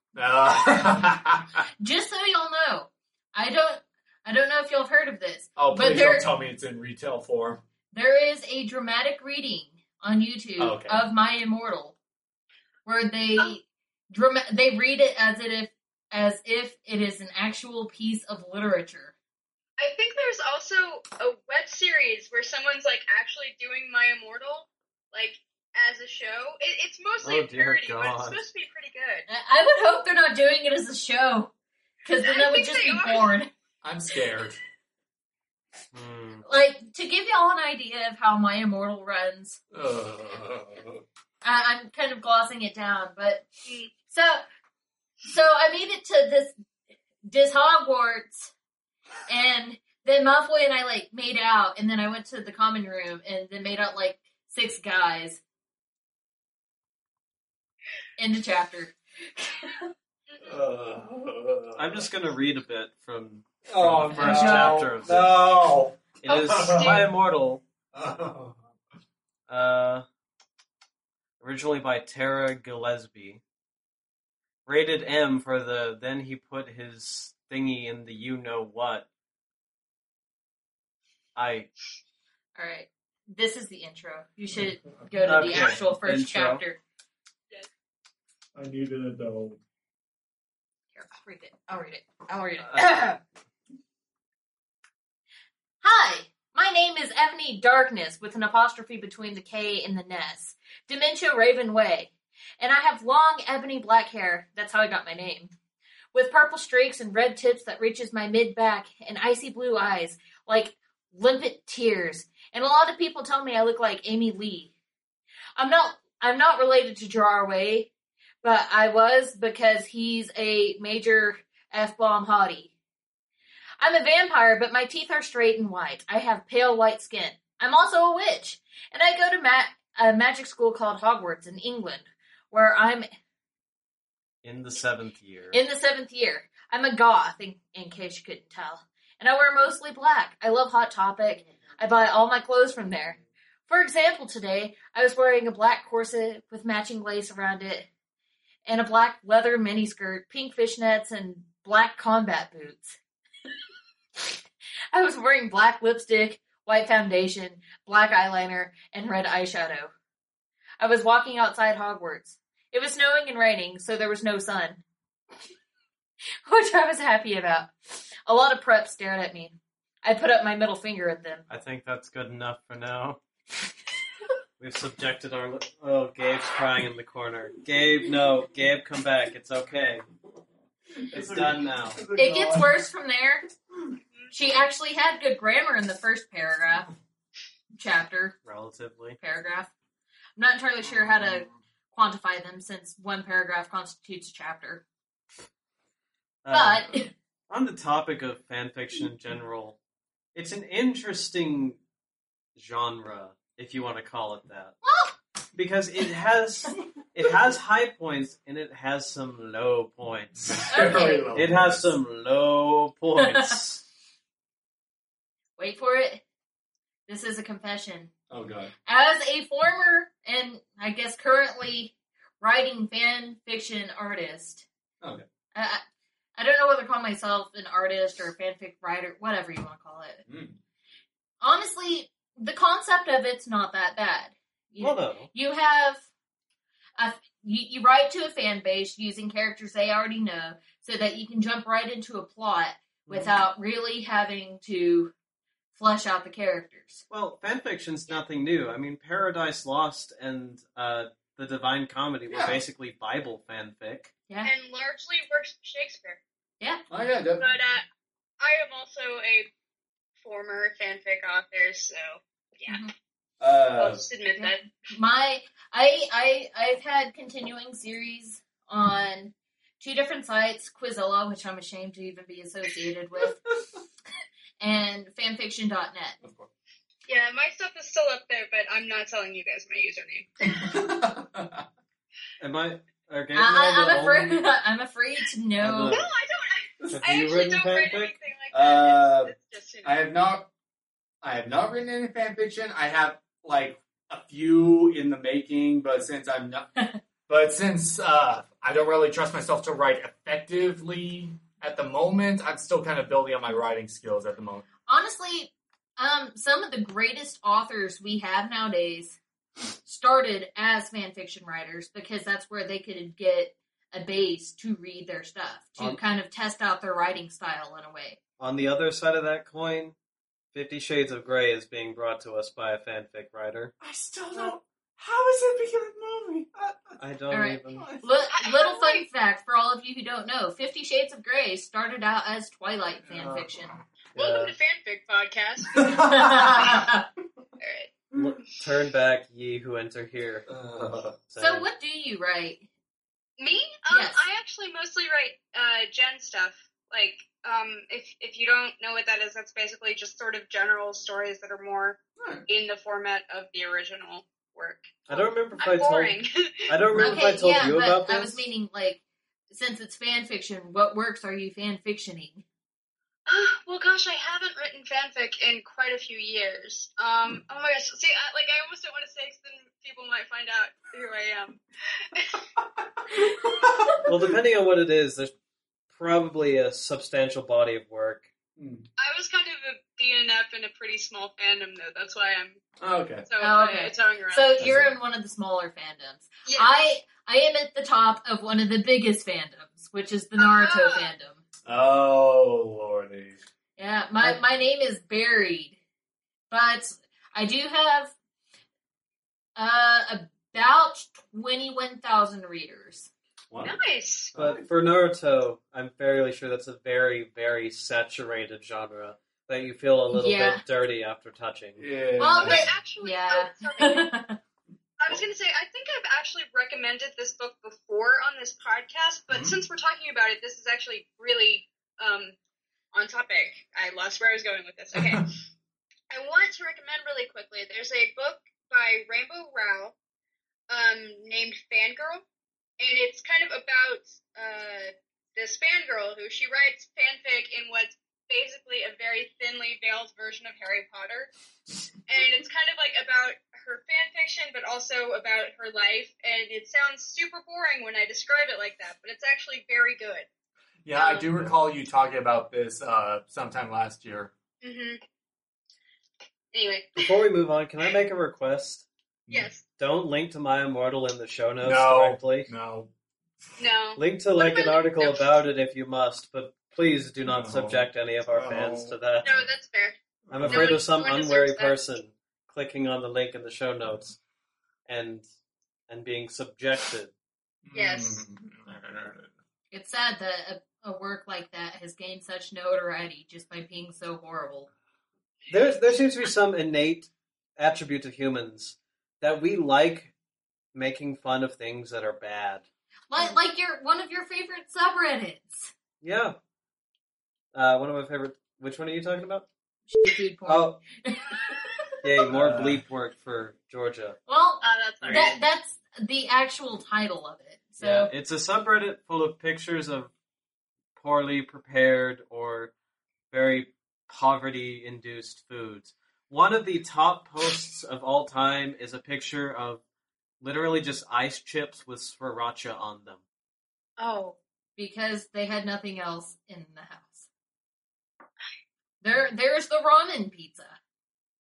uh, Just so y'all know, I don't, I don't know if y'all have heard of this. oh, But please there- don't tell me it's in retail form. There is a dramatic reading on YouTube Okay. of My Immortal, where they Oh. drama- they read it as it if as if it is an actual piece of literature. I think there's also a web series where someone's like actually doing My Immortal, like as a show. It, it's mostly Oh, a dear parody, but God. it's supposed to be pretty good. I I would hope they're not doing it as a show, because then I that would think just they be are. porn. I'm scared. Hmm. Like, to give y'all an idea of how My Immortal runs, Uh, I, I'm kind of glossing it down, but Mm. so so I made it to this this Hogwarts, and then Malfoy and I like made out, and then I went to the common room and then made out like six guys. End of chapter. uh, I'm just gonna read a bit from oh, the first no. chapter of this. No. It is My Immortal, Oh. uh, originally by Tara Gillespie. Rated M for the then he put his thingy in the you know what. I All right, this is the intro. You should go to Okay, the actual first intro. chapter. I need an adult. Here, I'll read it. I'll read it. I'll read it. Uh, Hi, my name is Ebony Darkness with an apostrophe between the K and the Ness. Dementia Raven Way. And I have long ebony black hair. That's how I got my name. With purple streaks and red tips that reaches my mid-back and icy blue eyes like limpid tears. And a lot of people tell me I look like Amy Lee. I'm not I'm not related to Gerard Way, but I was because he's a major F-bomb hottie. I'm a vampire, but my teeth are straight and white. I have pale white skin. I'm also a witch, and I go to ma- a magic school called Hogwarts in England, where I'm in the seventh year. in the seventh year. I'm a goth, in, in case you couldn't tell. And I wear mostly black. I love Hot Topic. I buy all my clothes from there. For example, today, I was wearing a black corset with matching lace around it, and a black leather miniskirt, pink fishnets, and black combat boots. I was wearing black lipstick, white foundation, black eyeliner, and red eyeshadow. I was walking outside Hogwarts. It was snowing and raining, so there was no sun. Which I was happy about. A lot of preps stared at me. I put up my middle finger at them. I think that's good enough for now. We've subjected our. Li- oh, Gabe's crying in the corner. Gabe, no. Gabe, come back. It's okay. It's done now. It gets worse from there. She actually had good grammar in the first paragraph. Chapter. Relatively. Paragraph. I'm not entirely sure how to quantify them since one paragraph constitutes a chapter. Uh, But on the topic of fanfiction in general, it's an interesting genre, if you want to call it that, because it has it has high points and it has some low points. Okay. It has some low points. wait for it. This is a confession. Oh god. As a former and I guess currently writing fan fiction artist, Okay. I, I I don't know whether to call myself an artist or a fanfic writer, whatever you want to call it. Mm. honestly, the concept of it's not that bad. You, Well, no. you have a, you, you write to a fan base using characters they already know, so that you can jump right into a plot without really having to flesh out the characters. Well, fanfiction's nothing new. I mean, Paradise Lost and uh, The Divine Comedy were Yeah. basically Bible fanfic. Yeah. And largely works for Shakespeare. Oh yeah, that- But uh, I am also a former fanfic author, so yeah, I'll uh, just admit yeah. that. My I I I've had continuing series on two different sites, Quizilla, which I'm ashamed to even be associated with, and fanfiction dot net. of course. Yeah, my stuff is still up there, but I'm not telling you guys my username. Am I? Okay, I, I, I'm afraid I'm afraid to know. Uh, No, I don't. Have I you actually written don't write fanfic? anything like that. Uh, it's, it's just, you know. I have not. I have not written any fan fiction. I have like a few in the making, but since I'm not, but since uh, I don't really trust myself to write effectively at the moment, I'm still kind of building on my writing skills at the moment. Honestly, um, some of the greatest authors we have nowadays started as fan fiction writers because that's where they could get a base to read their stuff, to Um, kind of test out their writing style in a way. On the other side of that coin, Fifty Shades of Grey is being brought to us by a fanfic writer. I still don't. How is it become a movie? I don't All right. even. Li- I- little I fun like- fact for all of you who don't know: Fifty Shades of Grey started out as Twilight fan Uh, fiction. Welcome Yeah. to Fanfic Podcast. Uh, Alright. Look, turn back, ye who enter here. uh, So, what do you write? Me? Um, Yes. I actually mostly write uh, gen stuff. Like, um, if if you don't know what that is, that's basically just sort of general stories that are more Hmm. in the format of the original work. I don't remember if I I'm told. boring. I don't remember Okay, if I told yeah, you but about this. I was meaning like, since it's fan fiction, what works are you fan fictioning? Well, gosh, I haven't written fanfic in quite a few years. Um, oh my gosh, see, I, like, I almost don't want to say because then people might find out who I am. Well, depending on what it is, there's probably a substantial body of work. I was kind of a D N F in a pretty small fandom, though. That's why I'm okay. so Oh, okay. uh, towing around. So I you're see. in one of the smaller fandoms. Yes. I I am at the top of one of the biggest fandoms, which is the Naruto Ah. fandom. Oh lordy. Yeah, my I- my name is buried, but I do have uh about twenty one thousand readers. Wow. Nice. But for Naruto, I'm fairly sure that's a very, very saturated genre that you feel a little Yeah. bit dirty after touching. Yeah. Well, Wait, but- actually, Yeah. oh, sorry. I was going to say, I think I've actually recommended this book before on this podcast, but Mhm. since we're talking about it, this is actually really um, on topic. I lost where I was going with this. Okay. I want to recommend really quickly. There's a book by Rainbow Rowell um, named Fangirl, and it's kind of about uh, this fangirl who she writes fanfic in what's basically a very thinly veiled version of Harry Potter. And it's kind of like about her fan fiction, but also about her life. And it sounds super boring when I describe it like that, but it's actually very good. Yeah, I do recall you talking about this uh, sometime last year. Mm-hmm. Anyway, Before we move on, can I make a request? yes, Don't link to My Immortal in the show notes No. directly. No. no. Link to like What an about- article no. about it if you must, but please do not No. subject any of our No. fans to that. No, that's fair. I'm No afraid one- of some no one unwary deserves that. person clicking on the link in the show notes and and being subjected. Yes. It's sad that a, a work like that has gained such notoriety just by being so horrible. There, there seems to be some innate attribute to humans that we like making fun of things that are bad. Like like your one of your favorite subreddits. Yeah. Uh, one of my favorite. Which one are you talking about? Food porn. Oh, yay! More Uh. bleep work for Georgia. Well, Oh, that's alright. that that's the actual title of it. So Yeah, it's a subreddit full of pictures of poorly prepared or very poverty-induced foods. One of the top posts of all time is a picture of literally just ice chips with sriracha on them. Oh. because they had nothing else in the house. There there's the ramen pizza.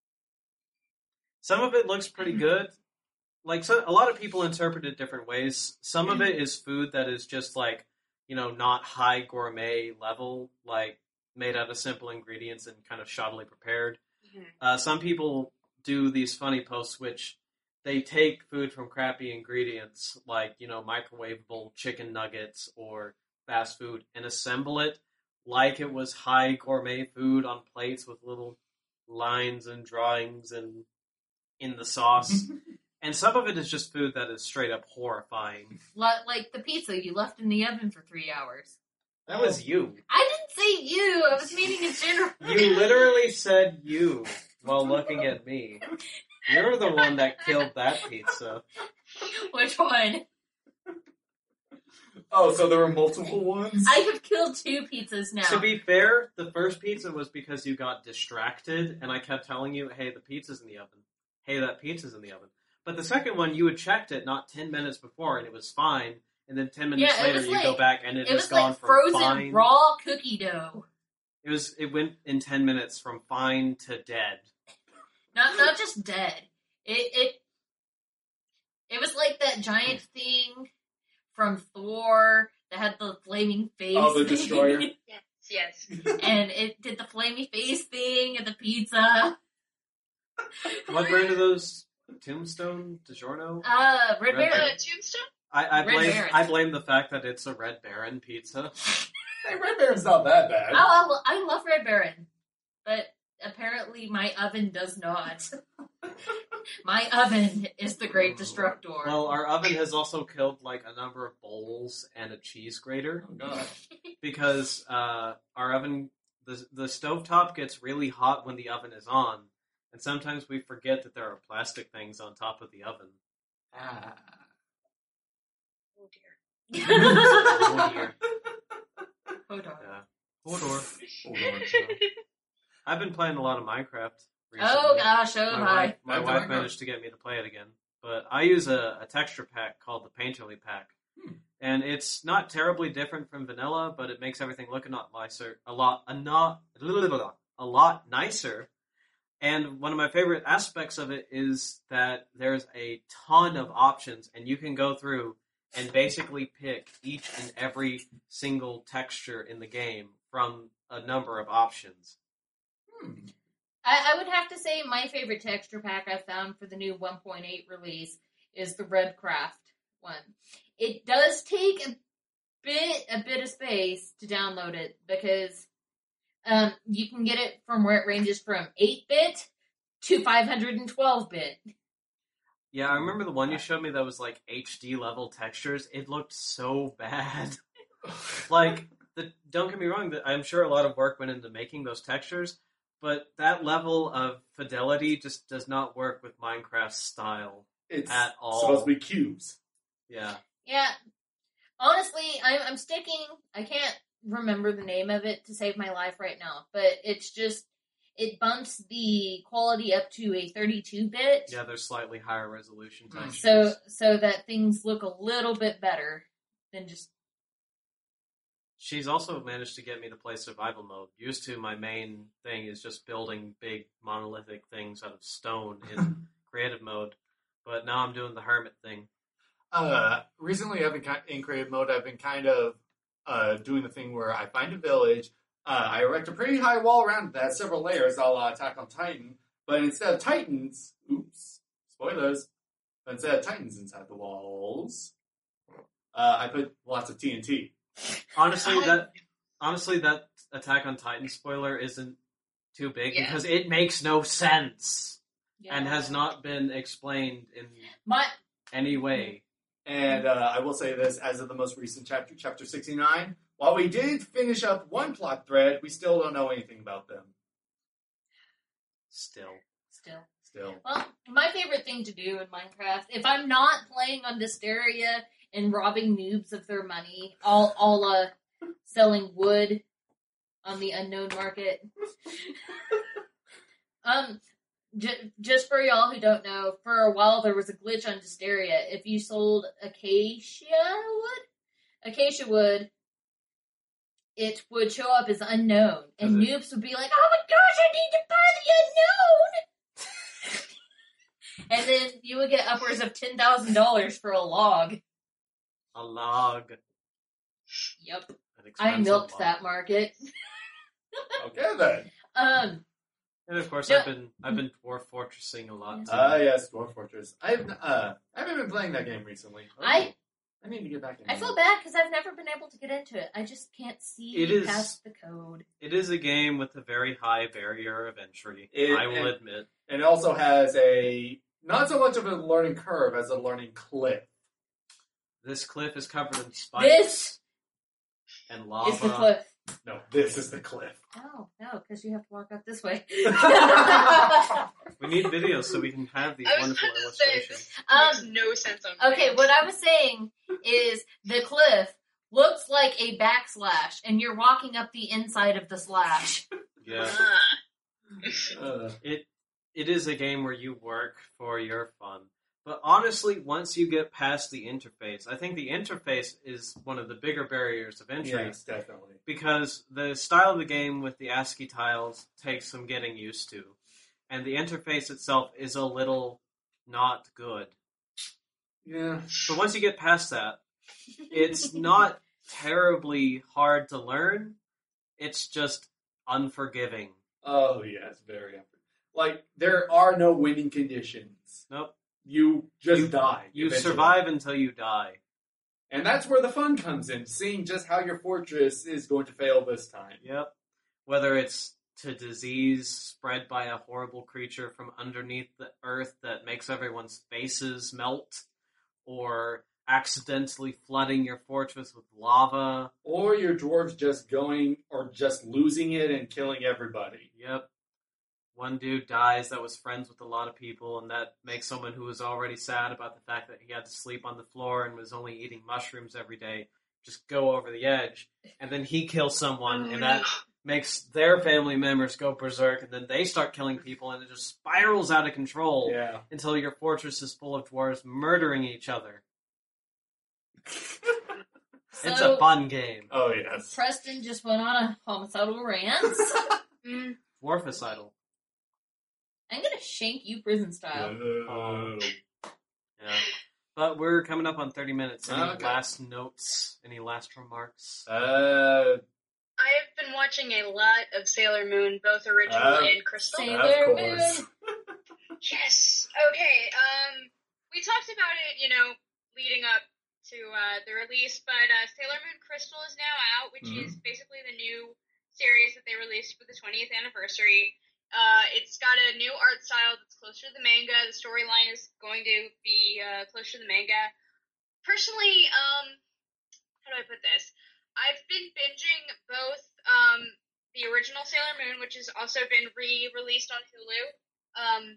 Some of it looks pretty good. Like, so, a lot of people interpret it different ways. Some of it is food that is just like, you know, not high gourmet level, like made out of simple ingredients and kind of shoddily prepared. Mhm. Uh, some people do these funny posts which they take food from crappy ingredients, like, you know, microwavable chicken nuggets or fast food, and assemble it like it was high gourmet food on plates with little lines and drawings and in the sauce. And some of it is just food that is straight up horrifying. Li- Like the pizza you left in the oven for three hours. That was you. I didn't say you. I was meaning in general. You literally said you while looking at me. You're the one that killed that pizza. Which one? Oh, so there were multiple ones? I have killed two pizzas now. To be fair, the first pizza was because you got distracted, and I kept telling you, hey, the pizza's in the oven. Hey, that pizza's in the oven. But the second one, you had checked it not ten minutes before, and it was fine. And then ten minutes Yeah, it later, was you like- go back, and it, it has was gone like from frozen fine. raw cookie dough. It was. It went in ten minutes from fine to dead. Not not just dead. It it it was like that giant thing from Thor that had the flaming face. Oh, the thing. destroyer? Yes, yes. And it did the flaming face thing and the pizza. What brand are those? Tombstone DiGiorno? Uh, Red Red Uh, Baron. Tombstone? I, I Red blame. Baron. I blame the fact that it's a Red Baron pizza. Hey, Red Baron's not that bad. Oh, I, lo- I love Red Baron, but apparently my oven does not. My oven is the great destructor. Well, our oven has also killed like a number of bowls and a cheese grater Oh, God. because uh, our oven, the the stovetop gets really hot when the oven is on, and sometimes we forget that there are plastic things on top of the oven. Ah. Oh dear. Oh dear. Hold on. Yeah. Hodor. Hold on. I've been playing a lot of Minecraft recently. Oh gosh, oh my my. wife, my Back to wife Minecraft. managed to get me to play it again. But I use a, a texture pack called the Painterly pack. Hmm. And it's not terribly different from vanilla, but it makes everything look a lot nicer, a lot, a not, a lot nicer. And one of my favorite aspects of it is that there's a ton of options, and you can go through and basically pick each and every single texture in the game from a number of options. Hmm. I, I would have to say my favorite texture pack I found for the new one point eight release is the Redcraft one. It does take a bit a bit of space to download it because um, you can get it from where it ranges from eight bit to five hundred twelve bit. Yeah, I remember the one you showed me that was like H D level textures. It looked so bad. Like, the, don't get me wrong, that I'm sure a lot of work went into making those textures, but that level of fidelity just does not work with Minecraft's style It's at all. supposed to be cubes. Yeah. Yeah, honestly, I'm, I'm sticking. I can't remember the name of it to save my life right now, but it's just it bumps the quality up to a thirty-two bit. Yeah, there's slightly higher resolution Hmm. textures. So so that things look a little bit better than just She's also managed to get me to play survival mode. Used to, my main thing is just building big monolithic things out of stone in creative mode, but now I'm doing the hermit thing. Uh, recently, I've been ki- in creative mode. I've been kind of uh, doing the thing where I find a village, uh, I erect a pretty high wall around it that has several layers, a la Attack on Titan. But instead of titans, oops, spoilers. But instead of titans inside the walls, uh, I put lots of T N T. Honestly, I- that honestly that Attack on Titan spoiler isn't too big Yeah. because it makes no sense yeah. and has not been explained in my any way. And uh, I will say this, as of the most recent chapter, chapter sixty-nine, while we did finish up one plot thread, we still don't know anything about them. Still, still. Still. Well, my favorite thing to do in Minecraft, if I'm not playing on Dysteria and robbing noobs of their money, all all uh selling wood on the unknown market. um, j- just for y'all who don't know, for a while there was a glitch on Dysteria. If you sold acacia wood, acacia wood, it would show up as unknown, and Does it? noobs would be like, "Oh my gosh, I need to buy the unknown." and then you would get upwards of ten thousand dollars for a log. A log. Yep. An I expensive milked log. that market. Okay then. Um, And of course, No. I've been I've been dwarf fortressing a lot. Too. Ah, yes, Dwarf Fortress. I've uh, I haven't been playing that game recently. I- I need to get back in. I feel bad because I've never been able to get into it. I just can't see It is- past the code. It is a game with a very high barrier of entry. It- I will and- admit. And it also has a not so much of a learning curve as a learning cliff. This cliff is covered in spikes This and lava. is the cliff. No, this is the cliff. Oh, no, because you have to walk up this way. We need videos so we can have these I was wonderful about to say, illustrations. this Um, makes no sense on Okay, me. what I was saying is the cliff looks like a backslash, and you're walking up the inside of the slash. Yeah, Ah. Uh, it it is a game where you work for your fun. But honestly, once you get past the interface, I think the interface is one of the bigger barriers of entry. yes, definitely. Because the style of the game with the ASCII tiles takes some getting used to. And the interface itself is a little not good. Yeah. But once you get past that, it's not terribly hard to learn. It's just unforgiving. Oh yes, very. Effort. Like there are no winning conditions. Nope. You just You- die. You eventually. survive until you die. And that's where the fun comes in, seeing just how your fortress is going to fail this time. Yep. Whether it's to disease spread by a horrible creature from underneath the earth that makes everyone's faces melt, or accidentally flooding your fortress with lava. Or your dwarves just going, or just losing it and killing everybody. Yep. One dude dies that was friends with a lot of people, and that makes someone who was already sad about the fact that he had to sleep on the floor and was only eating mushrooms every day just go over the edge. And then he kills someone, and that makes their family members go berserk, and then they start killing people, and it just spirals out of control Yeah. until your fortress is full of dwarves murdering each other. It's So, a fun game. Oh, yes. Preston just went on a homicidal rant. Mm. Dwarficidal. I'm gonna shank you prison style. Oh. Yeah. But we're coming up on thirty minutes. Any Okay. last notes? Any last remarks? Uh, I have been watching a lot of Sailor Moon, both original Uh, and Crystal. Sailor of course. Yes. Okay. Um, we talked about it, you know, leading up to uh, the release, but uh, Sailor Moon Crystal is now out, which Mhm. is basically the new series that they released for the twentieth anniversary. Uh, it's got a new art style that's closer to the manga. The storyline is going to be uh, closer to the manga. Personally, um, how do I put this? I've been binging both um, the original Sailor Moon, which has also been re-released on Hulu. Um,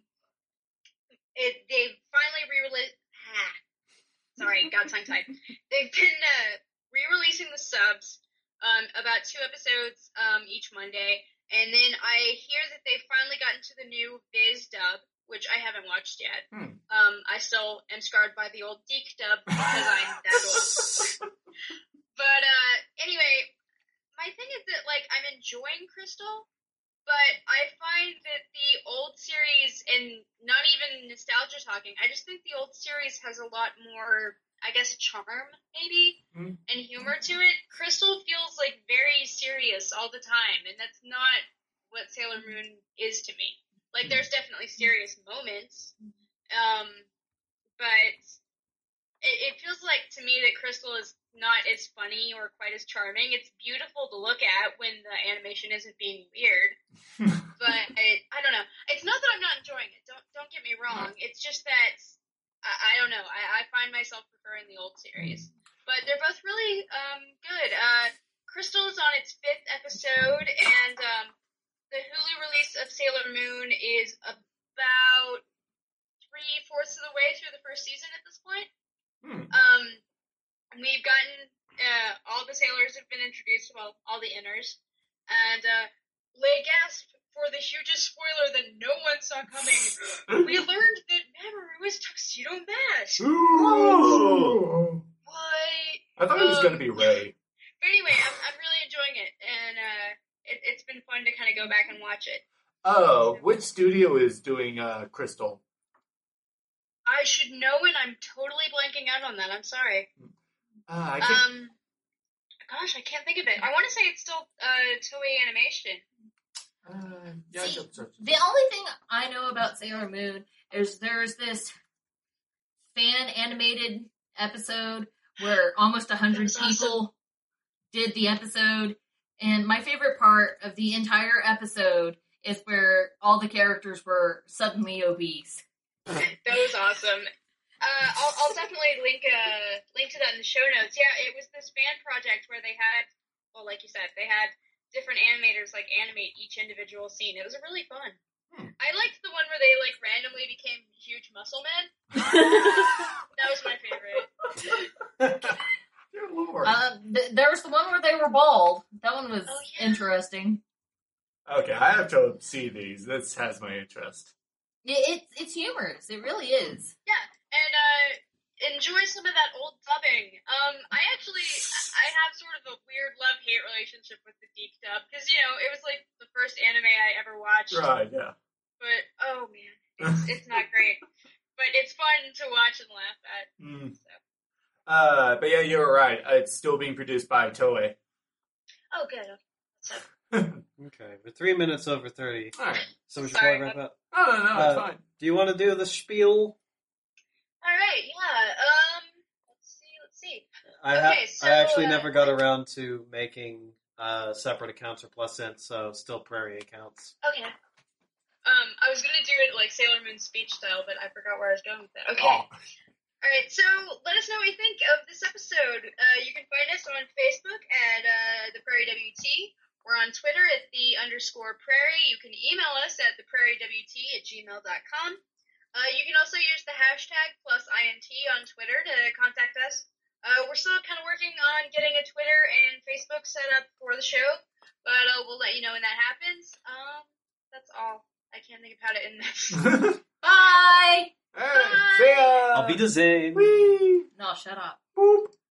it they've finally re-released. Ah, sorry, got tongue-tied. They've been uh, re-releasing the subs, um, about two episodes um, each Monday, and then I hear that they've finally gotten to the new Viz dub, which I haven't watched yet. Hmm. Um, I still am scarred by the old Deke dub because I'm that old. But uh, anyway, my thing is that like I'm enjoying Crystal, but I find that the old series, and not even nostalgia talking, I just think the old series has a lot more, I guess, charm maybe Mm. and humor to it. Crystal feels like very serious all the time, and that's not what Sailor Moon is to me. Like there's definitely serious moments, um, but it, it feels like to me that Crystal is not as funny or quite as charming. It's beautiful to look at when the animation isn't being weird, but I, I don't know. It's not that I'm not enjoying it. Don't don't get me wrong. It's just that I, I don't know. I, I find myself preferring the old series, but they're both really um, good. Uh, Crystal is on its fifth episode, and um, the Hulu release of Sailor Moon is about three fourths of the way through the first season at this point. Hmm. Um, we've gotten uh, all the sailors have been introduced, well, all the inners, and uh, lay gasp for the hugest spoiler that no one saw coming. We learned that Mamoru is Tuxedo Mask. Ooh. What? I thought it was Um, going to be Ray. But anyway, I'm I'm really enjoying it, and uh, it, it's been fun to kind of go back and watch it. Oh, which studio is doing uh, Crystal? I should know, and I'm totally blanking out on that. I'm sorry. Uh, I think, Um, gosh, I can't think of it. I want to say it's still uh, Toei Animation. uh, yeah, See, I'm sorry. The only thing I know about Sailor Moon is there's this fan animated episode where almost a hundred That's awesome. people did the episode, and my favorite part of the entire episode is where all the characters were suddenly obese. That was awesome. Uh, I'll, I'll definitely link uh link to that in the show notes. Yeah, it was this fan project where they had, well, like you said, they had different animators like animate each individual scene. It was really fun. Hmm. I liked the one where they like randomly became huge muscle men. That was my favorite. Dear Lord. Uh, th- there was the one where they were bald. That one was Oh, yeah. interesting. Okay, I have to see these. This has my interest. It, it's it's humorous. It really is. Yeah, and uh, enjoy some of that old dubbing. Um, I actually I have sort of a weird love hate relationship with the geek dub because you know it was like the first anime I ever watched. Right, yeah. But oh man, it's it's not great, but it's fun to watch and laugh at. Mm. So. Uh, but yeah, you're right. It's still being produced by Toei. Oh good. So, Okay, we're three minutes over thirty. Alright. So we should Sorry, probably wrap up. No, no, no, it's Uh, fine. Do you want to do the spiel? all right, yeah. Um, let's see, let's see. I Okay, ha- so, I actually uh, never got around to making uh, separate accounts for Plus Sense, so still Prairie accounts. Okay. Um, I was gonna do it like Sailor Moon speech style, but I forgot where I was going with that. Okay. Oh. All right, so let us know what you think of this episode. Uh, you can find us on Facebook at uh, the Prairie W T. We're on Twitter at the underscore Prairie. You can email us at the Prairie W T at gmail dot com. Uh, you can also use the hashtag plus I N T on Twitter to contact us. Uh, we're still kind of working on getting a Twitter and Facebook set up for the show, but uh, we'll let you know when that happens. Um, that's all. I can't think of how to end this. Bye. Alright, see ya! I'll be the Zane. Whee! No, shut up. Boop.